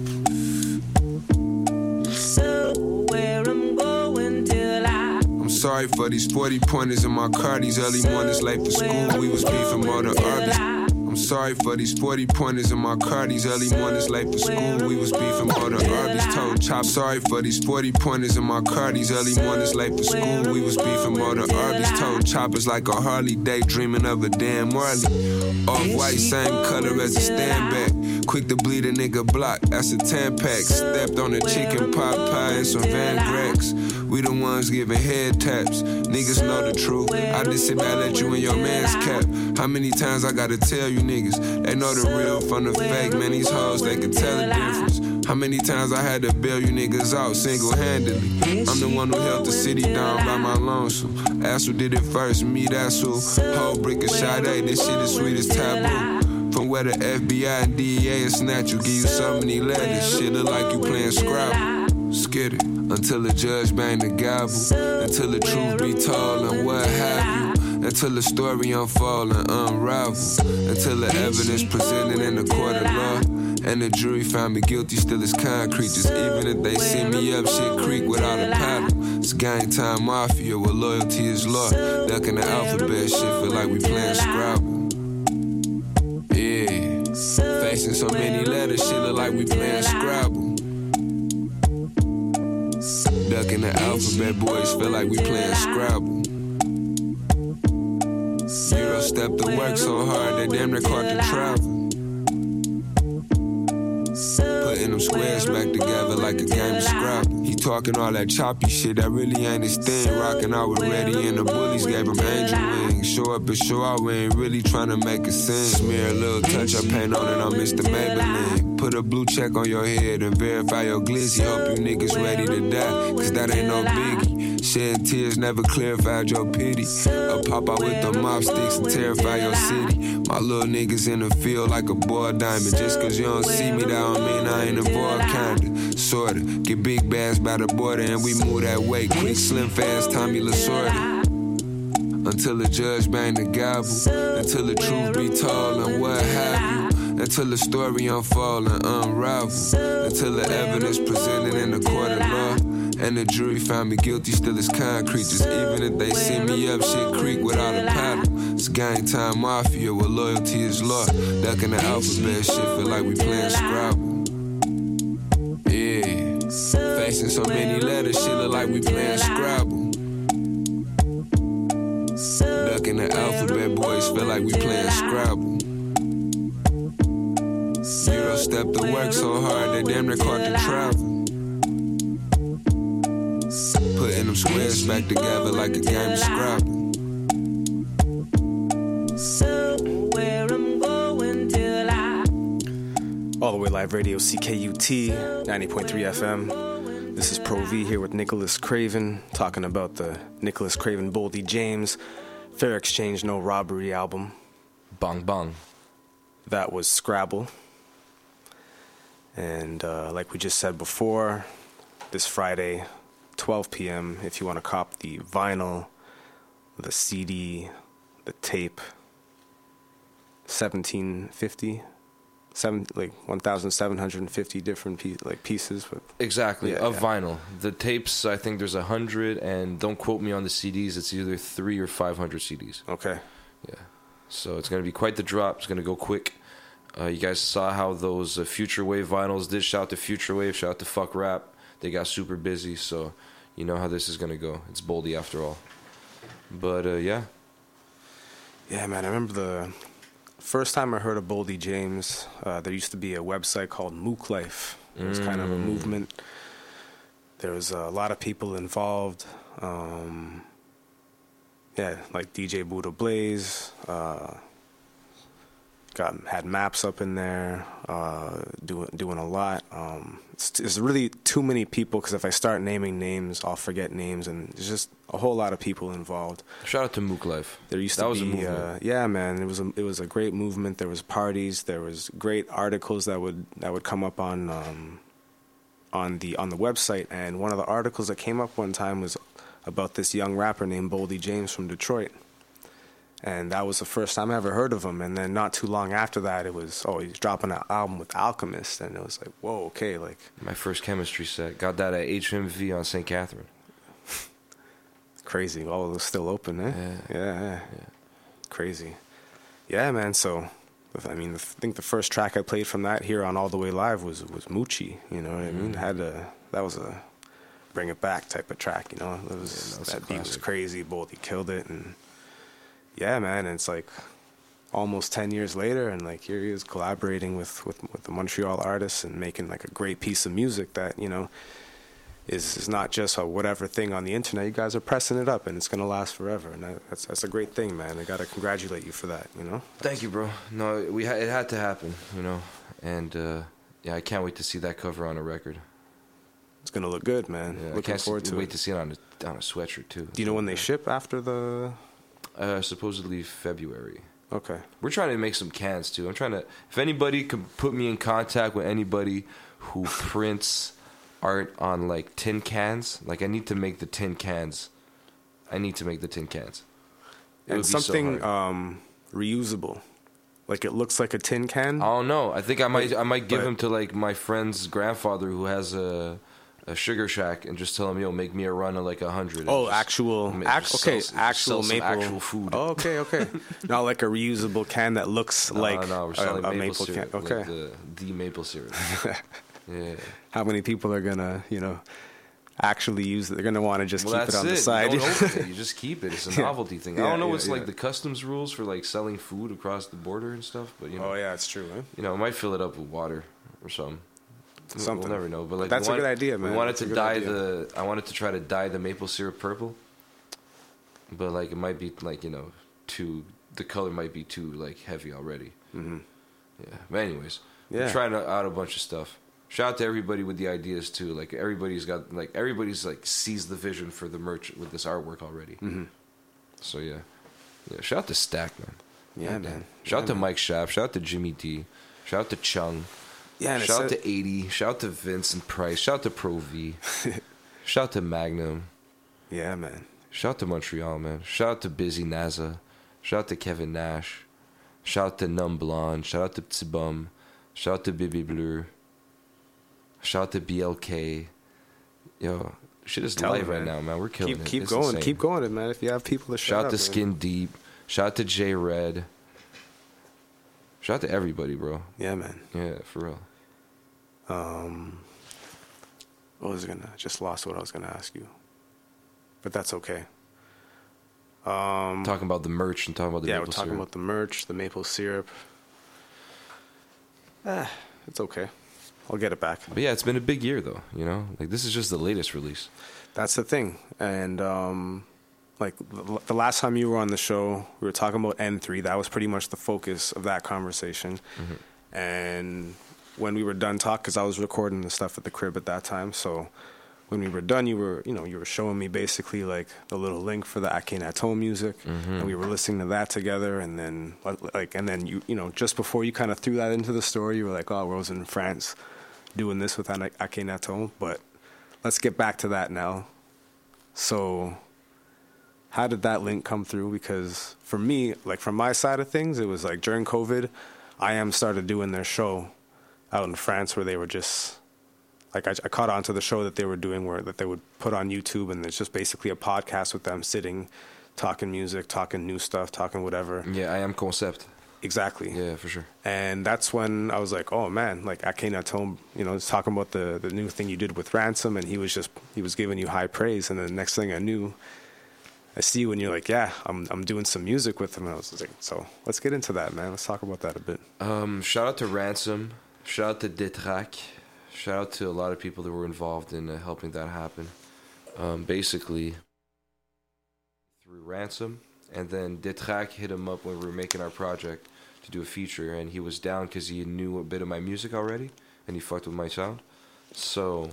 Sorry for these forty pointers in my car. These early mornings late for school. We was beefing more than Arby's. I'm sorry for these forty pointers in my car. These early mornings late for school. We was beefing more than Arby's. Told chop. Sorry for these forty pointers in my car. These early mornings late for school. We was beefing more than Arby's. Told choppers like a Harley. Daydreaming of a damn Marley. Off white, same color as a stand back. Quick to bleed a nigga block, that's a ten pack. Stepped on a chicken pot pie and some Van Grex. We the ones giving head taps. Niggas know the truth. I just sit back, let you in your man's cap. How many times I gotta tell you niggas? They know the real from the fake, man. These hoes, they can tell the difference. How many times I had to bail you niggas out single-handedly? I'm the one who held the city down by my lonesome. Ass who did it first, me, that's who. Whole brick of Sade, this shit is sweet as taboo. From where the F B I and D E A and snatch you, give you so many letters. Shit look like you playing Scrabble. Skid it until the judge bang the gavel. Until the truth be told and what have you. Until the story unfold and unravel. Until the evidence presented in the court of law. And the jury found me guilty, still it's concrete. Just even if they see me up shit creek without a paddle. It's gang time mafia where loyalty is law. Ducking the alphabet shit feel like we playing Scrabble. Yeah, facing so many letters, shit look like we playing Scrabble. Ducking the alphabet, boys feel like we playing Scrabble. Euro step to work so hard that damn near caught the travel. Putting them squares back together like a game of Scrabble. He talking all that choppy shit, that really ain't his thing. Rocking out with Reddy and the bullies gave him angel wings. Show up and show out, we ain't really trying to make a scene. Smear a little touch of paint on it on Mister Maybelline. Put a blue check on your head and verify your glizzy. Hope you niggas ready to die, cause that ain't no biggie. Shedding tears never clarified your pity. Or pop out with the mop sticks and terrify your city. My little niggas in the field like a boy diamond. Just cause you don't see me, that don't mean I ain't involved, kinda. Sorta. Get big bags by the border and we move that way. Quick, slim, fast, Tommy Lasorda. Until the judge bang the gavel. Until the truth be told and what have you. Until the story unfold and unravel. Until the evidence presented in the court of law. And the jury found me guilty, still it's concrete. Just even if they see me up shit creek without a paddle. It's gang time mafia where loyalty is law. Ducking the alphabet shit feel like we playing Scrabble. Yeah, facing so many letters, shit look like we playing Scrabble. Ducking the alphabet, boys feel like we playing Scrabble. Euro step to work so hard that damn near caught the travel. Putting them squares back together like a game of Scrabble. All the way live radio, C K U T, ninety point three F M. This is Pro V here with Nicholas Craven, talking about the Nicholas Craven Boldy James Fair Exchange No Robbery album. Bong bong. That was Scrabble. And uh, like we just said before, this Friday, twelve p.m., if you want to cop the vinyl, the C D, the tape, seventeen fifty, seven like one thousand seven hundred fifty different piece, like pieces. But exactly, yeah, of yeah. vinyl. The tapes, I think there's a hundred, and don't quote me on the C Ds. It's either three or five hundred C Ds. Okay. Yeah. So it's gonna be quite the drop. It's gonna go quick. Uh, you guys saw how those uh, Future Wave vinyls did. Shout out to Future Wave. Shout out to Fuck Rap. They got super busy, so you know how this is gonna go. It's Boldy after all. But uh, yeah. Yeah, man. I remember the first time I heard of Boldy James. Uh, there used to be a website called Mook Life. It was mm. kind of a movement. There was a lot of people involved. Um, yeah, like D J Buddha Blaze. Uh, got had maps up in there, uh, doing doing a lot. Um, it's, it's really too many people because if I start naming names, I'll forget names, and there's just a whole lot of people involved. Shout out to Mook Life. There used that to was be, a movement. Uh, yeah, man. It was a, it was a great movement. There was parties. There was great articles that would that would come up on um, on the on the website. And one of the articles that came up one time was about this young rapper named Boldy James from Detroit. And that was the first time I ever heard of him. And then not too long after that, it was, oh, he's dropping an album with Alchemist. And it was like, whoa, okay. like My first chemistry set. Got that at H M V on Saint Catherine. Crazy. Oh, it was still open, eh? Yeah. Yeah, yeah. yeah. Crazy. Yeah, man. So, I mean, I think the first track I played from that here on All The Way Live was, was Moochie. You know what mm-hmm. I mean? Had a, that was a bring it back type of track, you know? It was, yeah, that, was that beat was crazy. Boldy killed it. And yeah, man, and it's like almost ten years later, and like here he is collaborating with, with, with the Montreal artists and making like a great piece of music that, you know, is, is not just a whatever thing on the internet. You guys are pressing it up, and it's going to last forever, and that, that's that's a great thing, man. I got to congratulate you for that, you know? Thank you, bro. No, we ha- it had to happen, you know, and uh, yeah, I can't wait to see that cover on a record. It's going to look good, man. Yeah, Looking I can't forward see, to wait it. to see it on a, on a sweatshirt, too. Do you know when they ship after the... Uh, supposedly February. Okay. We're trying to make some cans, too. I'm trying to... If anybody could put me in contact with anybody who prints art on, like, tin cans, like, I need to make the tin cans. I need to make the tin cans. It And would be so something hard. um, reusable. Like it looks like a tin can. I don't know. I think I might I might give but- him to like my friend's grandfather who has a a sugar shack and just tell him, yo, make me a run of like a hundred. Oh, actual, ma- act, just okay, sell- actual sell some maple, actual food. Oh, okay, okay. Not like a reusable can that looks No, like no, we're a, selling a maple, maple syrup. can. Okay. Like the, the maple syrup. Yeah. How many people are gonna, you know, actually use it? They're gonna want to just Well, keep that's it on it. the side. You don't open it. You just keep it. It's a Yeah. novelty thing. Yeah, I don't know yeah, what's yeah. like the customs rules for like selling food across the border and stuff, but you know, Oh yeah, it's true. Huh? you know, I might fill it up with water or something. We'll- Something. We'll never know. But like, That's we a good wanted- idea, man. We wanted That's a to good dye idea. the. I wanted to try to dye the maple syrup purple, but like it might be like you know too. The color might be too like heavy already. Mm-hmm. Yeah. But anyways, Yeah. we're trying to out a bunch of stuff. Shout out to everybody with the ideas too. Like everybody's got like everybody's like sees the vision for the merch with this artwork already. Mm-hmm. So yeah, yeah. Shout out to Stack, man. Yeah, God man. damn. Shout out Yeah, to man. Mike Schaaf. Shout out to Jimmy D. Shout out to Chung. Yeah, and Shout out it's to eighty. Shout out to Vincent Price. Shout out to Pro V. Shout out to Magnum. a, yeah, man. Shout out to Montreal, man. Shout out to Busy NASA. Shout out to Kevin Nash. Shout out to Numb Blonde. Shout out to Petit Bum. Shout out to Bibi Bleu. Shout out to B L K. Yo, shit is Tell live them, right man. now, man. We're killing Keep it. keep It's going, insane. keep going, man. If you have people to Shout out up, to man. Skin Deep. Shout out to J Red. Shout out to everybody, bro. Yeah, man. Yeah, for real. Um, what was I gonna? I just lost what I was gonna ask you, but that's okay. Um, Talking about the merch and talking about the yeah, we're maple talking syrup. about the merch, the maple syrup. Ah, it's okay. I'll get it back. But yeah, it's been a big year though. You know, like this is just the latest release. That's the thing. And um, like the the last time you were on the show, we were talking about N three. That was pretty much the focus of that conversation. Mm-hmm. And when we were done talking, because I was recording the stuff at the crib at that time, so when we were done, you were, you know, you were showing me basically like the little link for the Akhenaton music, Mm-hmm. and we were listening to that together. And then like, and then you, you know, just before you kind of threw that into the story, you were like, oh, I was in France doing this with Akhenaton. But let's get back to that now. So how did that link come through? Because for me, like from my side of things, it was like during COVID, I Am started doing their show out in France where they were just like I, I caught on to the show that they were doing where that they would put on YouTube, and it's just basically a podcast with them sitting, talking music, talking new stuff, talking whatever. Yeah, I am concept. Exactly. Yeah, for sure. And that's when I was like, oh man, like Akhenaton, you know, was talking about the, the new thing you did with Ransom, and he was just, he was giving you high praise. And then the next thing I knew, I see you and you're like, yeah, I'm I'm doing some music with him. And I was like, so let's get into that, man. Let's talk about that a bit. Um, shout out to Ransom. Shout out to Detrac. Shout out to a lot of people that were involved in uh, helping that happen. Um, basically, through Ransom, and then Detrac hit him up when we were making our project to do a feature, and he was down because he knew a bit of my music already, and he fucked with my sound. So,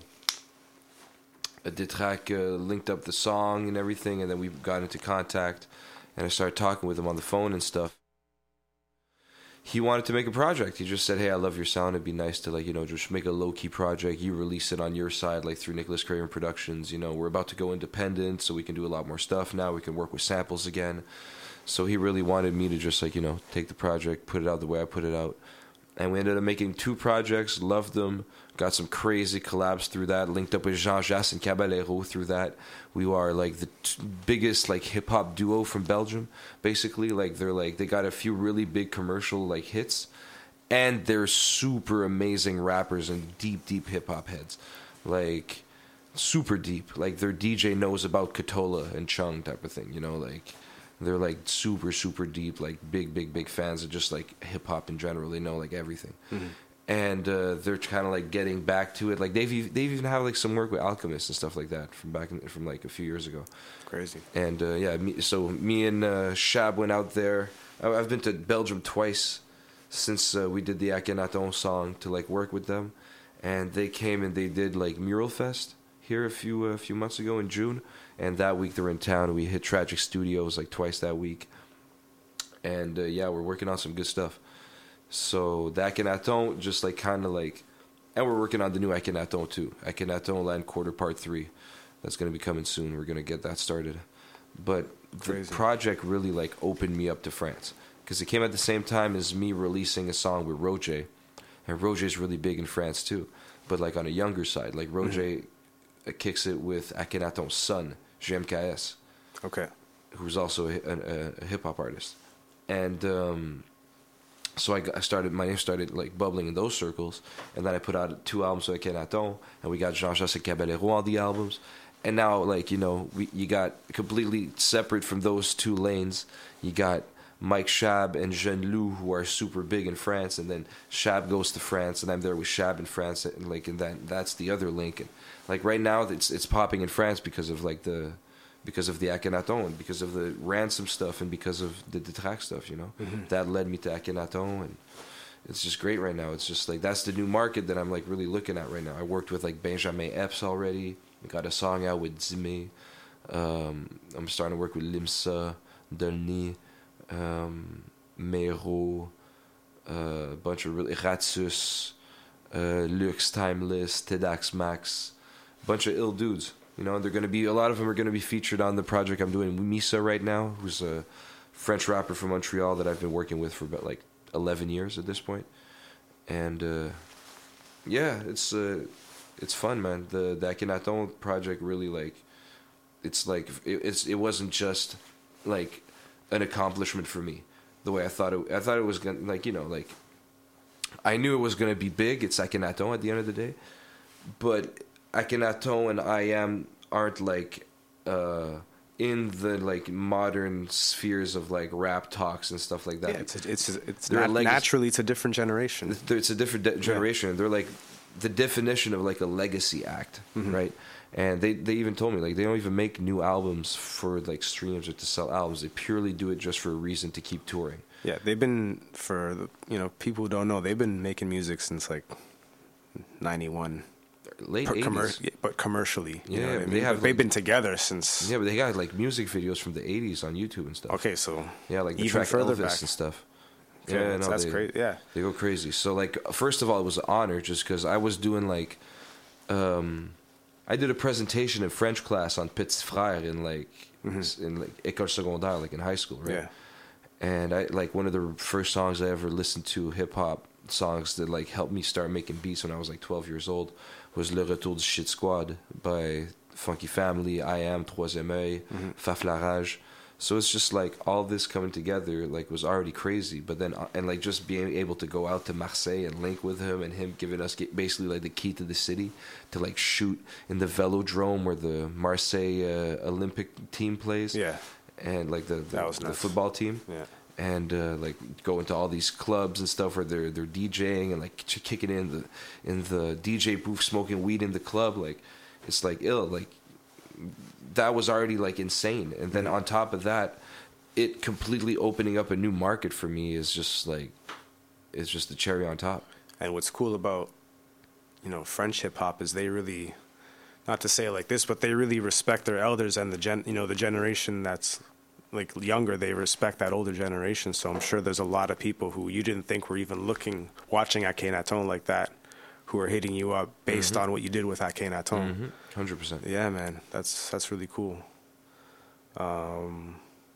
uh, Detrac uh, linked up the song and everything, and then we got into contact, and I started talking with him on the phone and stuff. He wanted to make a project. He just said, hey, I love your sound. It'd be nice to, like, you know, just make a low-key project. You release it on your side, like, through Nicholas Craven Productions. You know, we're about to go independent, so we can do a lot more stuff now. We can work with samples again. So he really wanted me to just, like, you know, take the project, put it out the way I put it out. And we ended up making two projects, loved them, got some crazy collabs through that, linked up with Jean Jass and Caballero through that. We are like the t- biggest like hip hop duo from Belgium, basically. Like they're like they got a few really big commercial like hits, and they're super amazing rappers and deep deep hip hop heads, like super deep. Like their D J knows about Katola and Chung type of thing, you know, like They're like super, super deep, like big, big, big fans of just like hip hop in general. They know like everything, mm-hmm. and uh, they're kind of like getting back to it. Like they've they've even had like some work with Alchemist and stuff like that from back in, from like a few years ago. Crazy. And uh, yeah, me, so me and uh, Shab went out there. I, I've been to Belgium twice since uh, we did the Akhenaton song to like work with them, and they came and they did like Mural Fest here a few a uh, few months ago in June. And that week they're in town. We hit Tragic Studios like twice that week. And uh, yeah, we're working on some good stuff. So the Akhenaton just like kind of like, and we're working on the new Akhenaton too. Akhenaton Land Quarter Part three. That's going to be coming soon. We're going to get that started. But Crazy. The project really like opened me up to France. Because it came at the same time as me releasing a song with Roger. And Roger's really big in France too. But like on a younger side. Like Roger mm-hmm. kicks it with Akhenaton's son. G M K S, okay, who's also a, a, a hip hop artist, and um, so I, got, I started. My name started like bubbling in those circles, and then I put out two albums with Akhenaton, and we got Jean-Jacques Caballero on the albums, and now like you know we you got completely separate from those two lanes. You got Mike Shab and Jean Lou, who are super big in France, and then Shab goes to France, and I'm there with Shab in France, and like and that that's the other link. And, like right now, it's it's popping in France because of like the, because of the Akhenaton, and because of the Ransom stuff, and because of the Detrack stuff. You know, mm-hmm. that led me to Akhenaton, and it's just great right now. It's just like that's the new market that I'm like really looking at right now. I worked with like Benjamin Epps already. We got a song out with Zimé. Um, I'm starting to work with Limsa, Dolny, um, Mero, uh, a bunch of really Ratsus, uh, Lux, Timeless, Tedax Max. Bunch of ill dudes, you know. They're gonna be a lot of them are gonna be featured on the project I'm doing with Misa right now, who's a French rapper from Montreal that I've been working with for about like eleven years at this point. And uh, yeah, it's uh, it's fun, man. The the Akhenaton project really like it's like it, it's it wasn't just like an accomplishment for me the way I thought it. I thought it was gonna like you know like I knew it was gonna be big. It's Akhenaton at the end of the day, but Akhenaton and I Am aren't like uh, in the like modern spheres of like rap talks and stuff like that. Yeah, it's a, it's a, it's nat- naturally it's a different generation. It's a different de- generation. Yeah. They're like the definition of like a legacy act, mm-hmm. right? And they they even told me like they don't even make new albums for like streams or to sell albums. They purely do it just for a reason to keep touring. Yeah, they've been for the, you know people who don't know they've been making music since like ninety-one. Late eighties. Commer- but commercially. You yeah, know what I mean? they have, They've like, been together since... Yeah, but they got, like, music videos from the eighties on YouTube and stuff. Okay, so... Yeah, like the even track further Elvis back. and stuff. Yeah, yeah that's, no, that's they, crazy, yeah. They go crazy. So, like, first of all, it was an honor just because I was doing, like... Um, I did a presentation in French class on Petit Frère in, like, mm-hmm. in, like, École Secondaire, like, in high school, right? Yeah. And, I like, one of the first songs I ever listened to, hip-hop songs that, like, helped me start making beats when I was, like, twelve years old, was Le Retour du Shit Squad by Funky Family, I Am, Troisième Oeil, mm-hmm. Faf La Rage. So it's just like all this coming together like was already crazy. But then, and like just being able to go out to Marseille and link with him and him giving us basically like the key to the city to like shoot in the Velodrome where the Marseille uh, Olympic team plays. Yeah. And like the, the, that was the nice. football team. Yeah. And uh, like go into all these clubs and stuff where they're they're DJing and like kicking in the in the D J booth, smoking weed in the club. Like it's like ill. Like that was already like insane. And then mm-hmm. on top of that, it completely opening up a new market for me is just like it's just the cherry on top. And what's cool about you know French hip hop is they really, not to say it like this, but they really respect their elders and the gen you know the generation that's like younger, they respect that older generation. So I'm sure there's a lot of people who you didn't think were even looking, watching Akhenaton like that, who are hitting you up based mm-hmm. on what you did with Akhenaton. Mm-hmm. one hundred percent. Yeah, man, that's that's really cool. Um,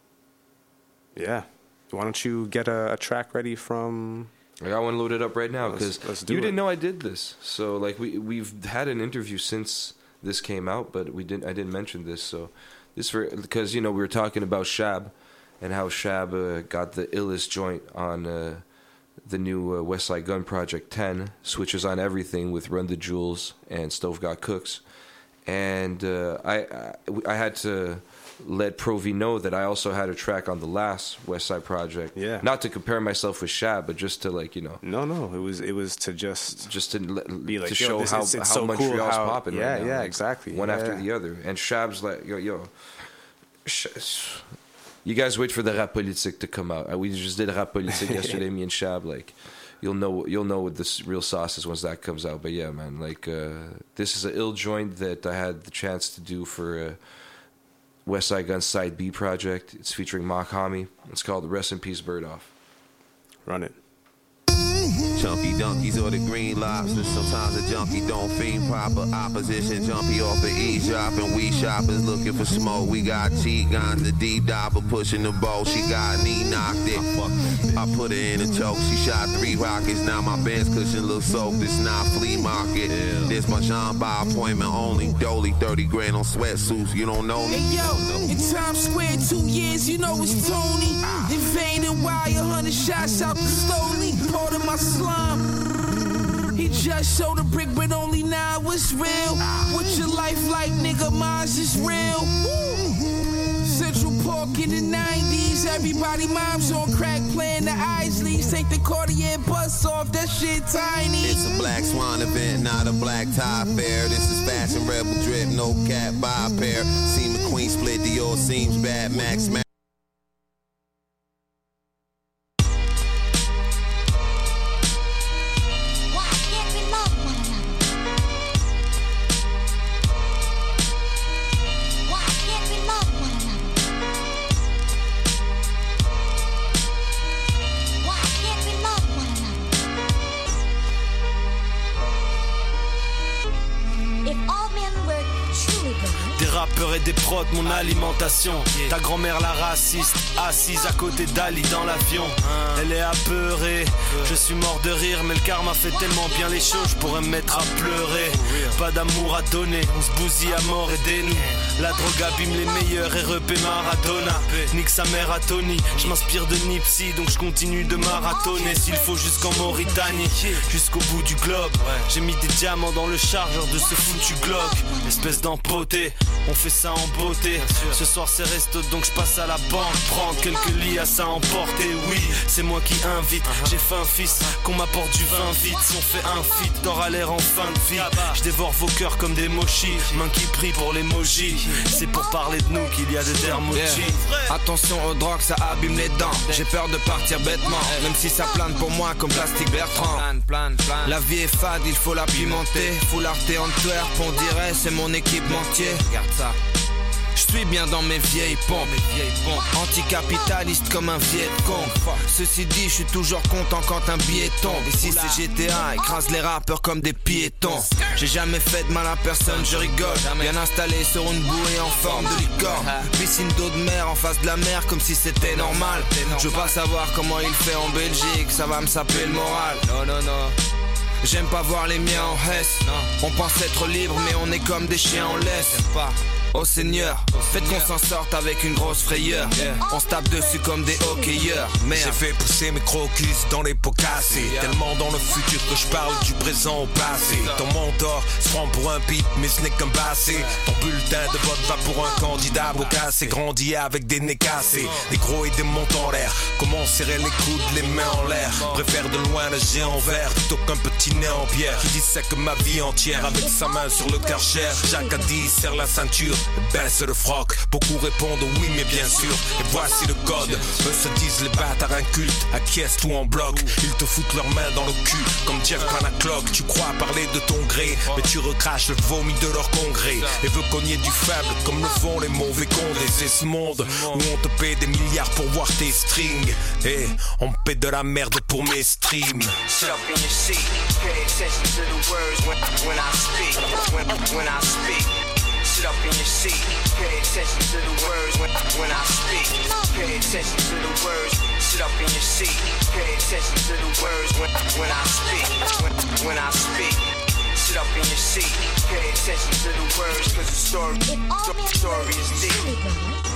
yeah, why don't you get a, a track ready from? I got one loaded up right now because you it. didn't know I did this. So like we we've had an interview since this came out, but we didn't. I didn't mention this. So. This for because you know we were talking about Shab, and how Shab uh, got the illest joint on uh, the new uh, West Side Gun Project ten, switches on everything with Run the Jewels and Stove Got Cooks, and uh, I, I I had to let Pro V know that I also had a track on the last West Side project. Yeah. Not to compare myself with Shab, but just to like you know. No, no, it was it was to just just to be like to yo, show this, how it's, it's how so Montreal's cool how, popping. Yeah, right now. yeah, Like, exactly. One yeah, after yeah. the other, and Shab's like yo yo. Sh- you guys wait for the Rap Politique to come out. We just did Rap Politique yesterday, me and Shab. Like, you'll know you'll know what this real sauce is once that comes out. But yeah, man, like uh, this is an ill joint that I had the chance to do for uh, West Side Gun Side B project. It's featuring Mock Hami. It's called Rest in Peace Bird Off. Run it. Chunky donkeys or the green lobsters. Sometimes a junkie don't feed proper. Opposition jumpy off the E-shop. And we shoppers looking for smoke. We got cheat guns, the D-Dopper pushing the bow. She got knee knocked it. I put her in a choke. She shot three rockets. Now my bench cushion looks soaked. It's not flea market. This my Jean by appointment only. Dolly thirty grand on sweatsuits. You don't know me? Hey yo, in Times Square two years, you know it's Tony. Invading while a hundred shots out the slowly. Part of my slum. He just showed a brick, but only now it's real. What's your life like, nigga? Mine's is real. Central Park in the nineties, everybody moms on crack playing the Isleys. Take the Cartier bus off, that shit tiny. It's a Black Swan event, not a black tie fair. This is Fashion Rebel drip, no cat buy a pair. See McQueen split, Dior seems bad, Max Max. Et des prods, mon alimentation. Ta grand-mère la raciste, assise à côté d'Ali dans l'avion. Elle est apeurée, je suis mort de rire. Mais le karma fait tellement bien les choses, je pourrais me mettre à pleurer. Pas d'amour à donner, on se bousille à mort, aidez-nous. La drogue abîme les meilleurs, R E P Maradona. Nique sa mère à Tony, je m'inspire de Nipsey. Donc je continue de marathonner s'il faut jusqu'en Mauritanie, jusqu'au bout du globe. J'ai mis des diamants dans le chargeur de ce foutu Glock. Espèce d'empoté, on fait ça en beauté. Ce soir c'est resto donc je passe à la banque. Prendre quelques lits à ça emporter. Oui, c'est moi qui invite. J'ai faim fils, qu'on m'apporte du vin vite. Si on fait un feat, t'auras l'air en fin de vie. Je dévore vos cœurs comme des mochis. Main qui prie pour l'emoji. C'est pour parler de nous qu'il y a des dermochis. Yeah. Attention aux drogues, ça abîme les dents. J'ai peur de partir bêtement, même si ça plane pour moi comme Plastique Bertrand. La vie est fade, il faut la pimenter. Full Arte Antwerp, on dirait c'est mon équipementier. Regarde ça. Je suis bien dans mes vieilles pompes, anticapitaliste comme un Vietcong. Ceci dit, je suis toujours content quand un billet tombe. Ici c'est G T A, écrase les rappeurs comme des piétons. J'ai jamais fait de mal à personne, je rigole. Bien installé sur une bouée en forme de licorne. Piscine d'eau de mer en face de la mer comme si c'était normal. Je veux pas savoir comment il fait en Belgique, ça va me saper le moral. Non, non, non. J'aime pas voir les miens en Hesse. On pense être libre mais on est comme des chiens en laisse. Oh Seigneur, faites qu'on s'en sorte avec une grosse frayeur. On se tape dessus comme des hockeyeurs. Merde. J'ai fait pousser mes crocus dans les pots cassés. Tellement dans le futur que je parle du présent au passé. Ton mentor se prend pour un pit mais ce n'est qu'un bassé. Ton bulletin de vote va pour un candidat beau cassé. Grandi avec des nez cassés, des gros et des montants en l'air. Comment serrer les coudes, les mains en l'air. Préfère de loin le géant vert plutôt qu'un petit nez en pierre qui dissèque ma vie entière avec sa main sur le karcher. Jacques a dit serre la ceinture, baisse le froc. Beaucoup répondent oui mais bien sûr. Et voici le code. Eux se disent les bâtards incultes, acquiescent tout en bloc. Ils te foutent leurs mains dans le cul comme Jeff Panaclock. Tu crois parler de ton gré, mais tu recraches le vomi de leur congrès. Et veux cogner du faible comme le font les mauvais condés. C'est ce monde où on te paie des milliards pour voir tes strings. Et on me paie de la merde pour mes streams. Shut up in your seat, pay attention to the words when, when I speak, when, when I speak. Sit up in your seat, pay attention to the words when, when I speak. Pay attention to the words, sit up in your seat. Pay attention to the words when, when I speak. When, when I speak, sit up in your seat. Pay attention to the words, cause the story, the story is deep.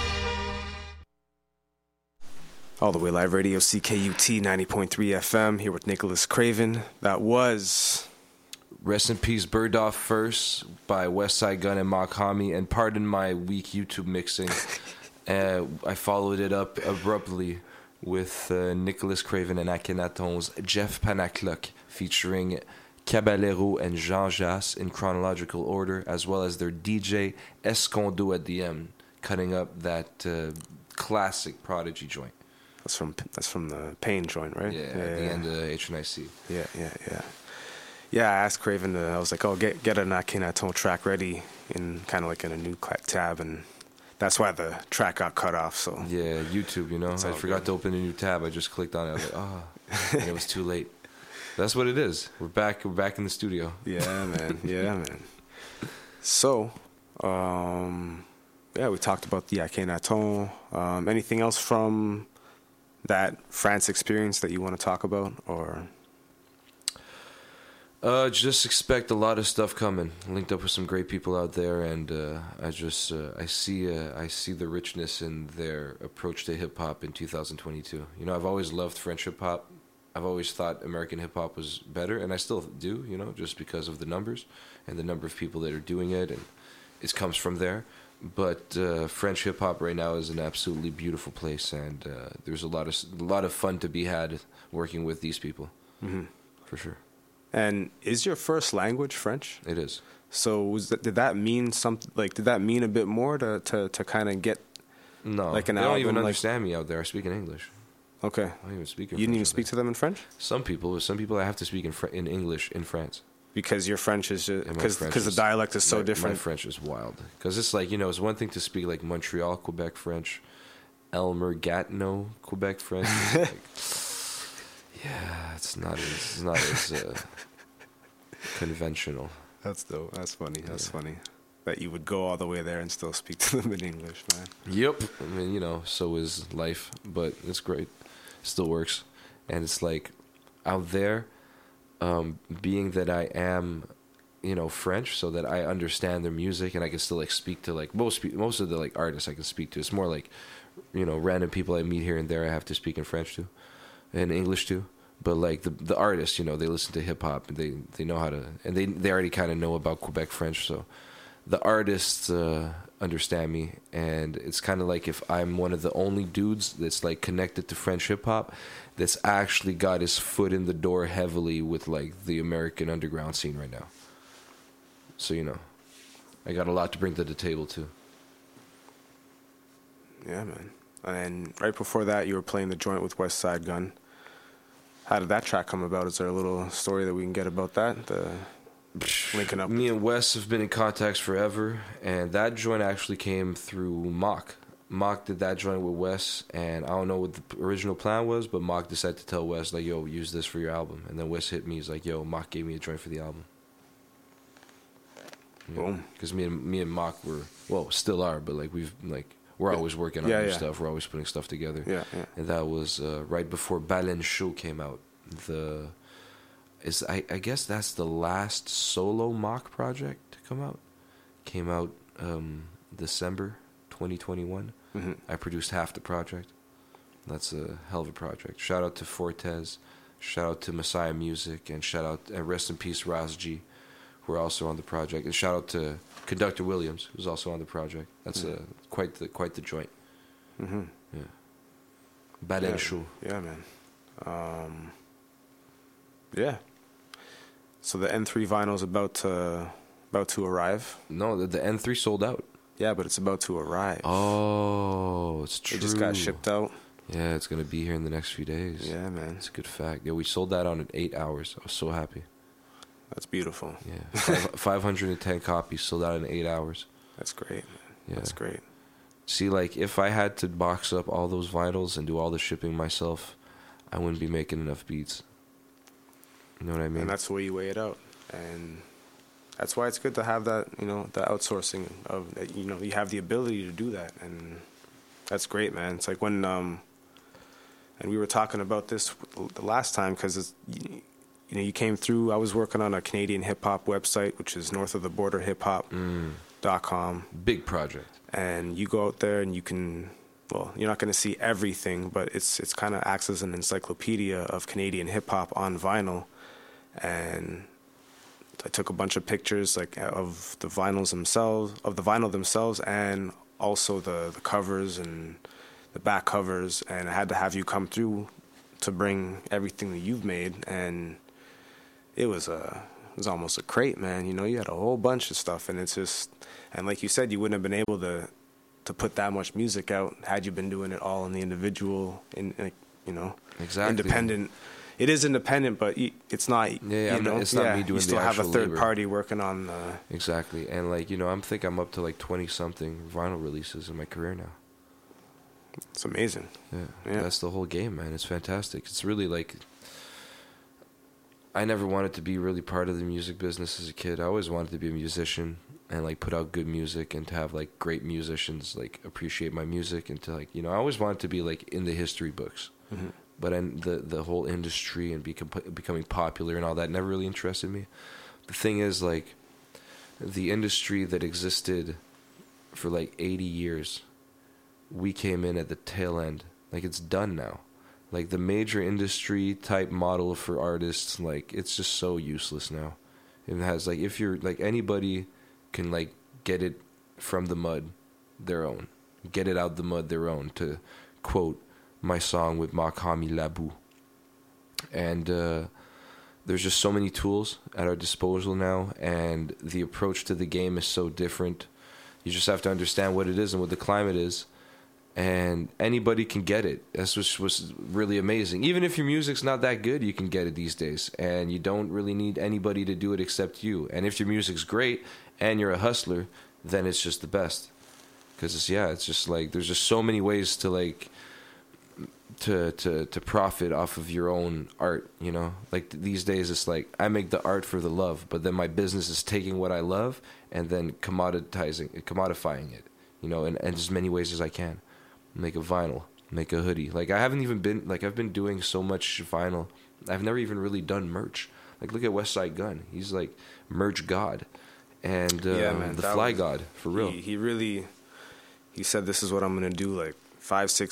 All the way live radio, C K U T ninety point three F M, here with Nicholas Craven. That was Rest in peace, Bird Off First by Westside Gun and Makami. And pardon my weak YouTube mixing. uh, I followed it up abruptly with uh, Nicholas Craven and Akhenaton's Jeff Panaclock featuring Caballero and Jean Jass in chronological order, as well as their D J Escondo at the end, cutting up that uh, classic Prodigy joint. That's from that's from the Pain joint, right? Yeah, yeah at yeah. the end of H N I C. Yeah, yeah, yeah. Yeah, I asked Craven, to, I was like, oh, get get an Akhenaton track ready in kind of like in a new tab, and that's why the track got cut off. So yeah, YouTube, you know, I forgot good. to open a new tab. I just clicked on it. I was like, oh, and it was too late. That's what it is. We're back. We're back in the studio. Yeah, man. Yeah, man. So, um, yeah, we talked about the Akhenaton. Um, anything else from that France experience that you want to talk about, or? Uh, just expect a lot of stuff coming. Linked up with some great people out there, and uh, I just uh, I see uh, I see the richness in their approach to hip hop in two thousand twenty-two. You know, I've always loved French hip hop. I've always thought American hip hop was better, and I still do. You know, just because of the numbers and the number of people that are doing it, and it comes from there. But uh, French hip hop right now is an absolutely beautiful place, and uh, there's a lot of a lot of fun to be had working with these people, mm-hmm. for sure. And is your first language French? It is. So was that, did that mean something? Like, did that mean a bit more to to, to kind of get? No, like an they album, don't even like, understand me out there. I speak in English. Okay. I don't even speak in You didn't French even speak to them in French? Some people, some people I have to speak in Fr- in English in France. Because your French is just because because the dialect is so my, different. My French is wild. Because it's like, you know, it's one thing to speak like Montreal, Quebec French, Elmer Gatineau, Quebec French. It's like, yeah, it's not as it's not as uh, conventional. That's dope. That's funny. That's yeah. funny. That you would go all the way there and still speak to them in English, man. Yep. I mean, you know, so is life, but it's great. It still works. And it's like out there, um, being that I am, you know, French, so that I understand their music and I can still like speak to like most pe- most of the like artists I can speak to. It's more like, you know, random people I meet here and there I have to speak in French to, and English too. But like the the artists, you know, they listen to hip hop and they, they know how to, and they they already kind of know about Quebec French, so the artists uh, understand me, and it's kind of like if I'm one of the only dudes that's like connected to French hip hop that's actually got his foot in the door heavily with like the American underground scene right now. So, you know, I got a lot to bring to the table too. Yeah, man. And right before that, you were playing the joint with Westside Gun. How did that track come about? Is there a little story that we can get about that? The linking up. Me and Wes have been in contact forever, and that joint actually came through Mock. Mock did that joint with Wes, and I don't know what the original plan was, but Mock decided to tell Wes, like, yo, use this for your album. And then Wes hit me, he's like, yo, Mock gave me a joint for the album. Boom. Because me and me and Mock were, well, still are, but like we've like we're always working on yeah, new yeah. stuff. We're always putting stuff together. Yeah, yeah. And that was uh, right before Baleine Show came out. The is I, I guess that's the last solo Mock project to come out. Came out um, December twenty twenty-one. Mm-hmm. I produced half the project. That's a hell of a project. Shout out to Fortes. Shout out to Messiah Music, and shout out and rest in peace Raz G, who are also on the project. And shout out to Conductor Williams, who's also on the project. That's mm-hmm. a quite the quite the joint. Mm-hmm. Yeah. Baleine yeah, Show. Yeah, man. Um, yeah. So the N three vinyl's about to about to arrive. No, the, the N three sold out. Yeah, but it's about to arrive. Oh, it's true. It just got shipped out. Yeah, it's gonna be here in the next few days. Yeah, man. It's a good fact. Yeah, we sold that out in eight hours. I was so happy. That's beautiful. Yeah, five hundred ten copies sold out in eight hours. That's great, man. Yeah. That's great. See, like, if I had to box up all those vinyls and do all the shipping myself, I wouldn't be making enough beats. You know what I mean? And that's the way you weigh it out. And that's why it's good to have that, you know, the outsourcing of, you know, you have the ability to do that. And that's great, man. It's like when, um, and we were talking about this the last time because it's, you know, you came through. I was working on a Canadian hip hop website, which is north of the border hip hop dot com. Mm. Big project. And you go out there and you can, well, you're not going to see everything, but it's it's kind of acts as an encyclopedia of Canadian hip hop on vinyl. And I took a bunch of pictures like of the vinyls themselves, of the vinyl themselves, and also the, the covers and the back covers. And I had to have you come through to bring everything that you've made. And it was a, it was almost a crate, man. You know, you had a whole bunch of stuff, and it's just, and like you said, you wouldn't have been able to, to put that much music out had you been doing it all in the individual, in, like, you know, exactly. independent. It is independent, but it's not. Yeah, you know, it's not yeah, me doing you still the have a actual third labor. party working on the. Exactly, and like you know, I'm think I'm up to like twenty something vinyl releases in my career now. It's amazing. Yeah, yeah. That's the whole game, man. It's fantastic. It's really like. I never wanted to be really part of the music business as a kid. I always wanted to be a musician and like put out good music and to have like great musicians like appreciate my music and to like you know I always wanted to be like in the history books. Mm-hmm. But then the the whole industry and become, becoming popular and all that never really interested me. The thing is, like, the industry that existed for like eighty years, we came in at the tail end. Like, it's done now. Like, the major industry type model for artists, like, it's just so useless now. It has, like, if you're, like, anybody can, like, get it from the mud their own. Get it out the mud their own, to quote my song with Makami Labu. And uh, there's just so many tools at our disposal now, and the approach to the game is so different. You just have to understand what it is and what the climate is, and anybody can get it. That's what was really amazing. Even if your music's not that good, you can get it these days, and you don't really need anybody to do it except you. And if your music's great and you're a hustler, then it's just the best. Because it's, yeah, it's just like there's just so many ways to like to to to profit off of your own art, you know. Like these days it's like I make the art for the love, but then my business is taking what I love and then commoditizing commodifying it, you know, in, in as many ways as I can. Make a vinyl, make a hoodie. Like I haven't even been like I've been doing so much vinyl, I've never even really done merch. Like look at West Side Gun, he's like merch god. And uh, yeah, man, the that fly was, god for real. He, he really he said this is what I'm gonna do like five six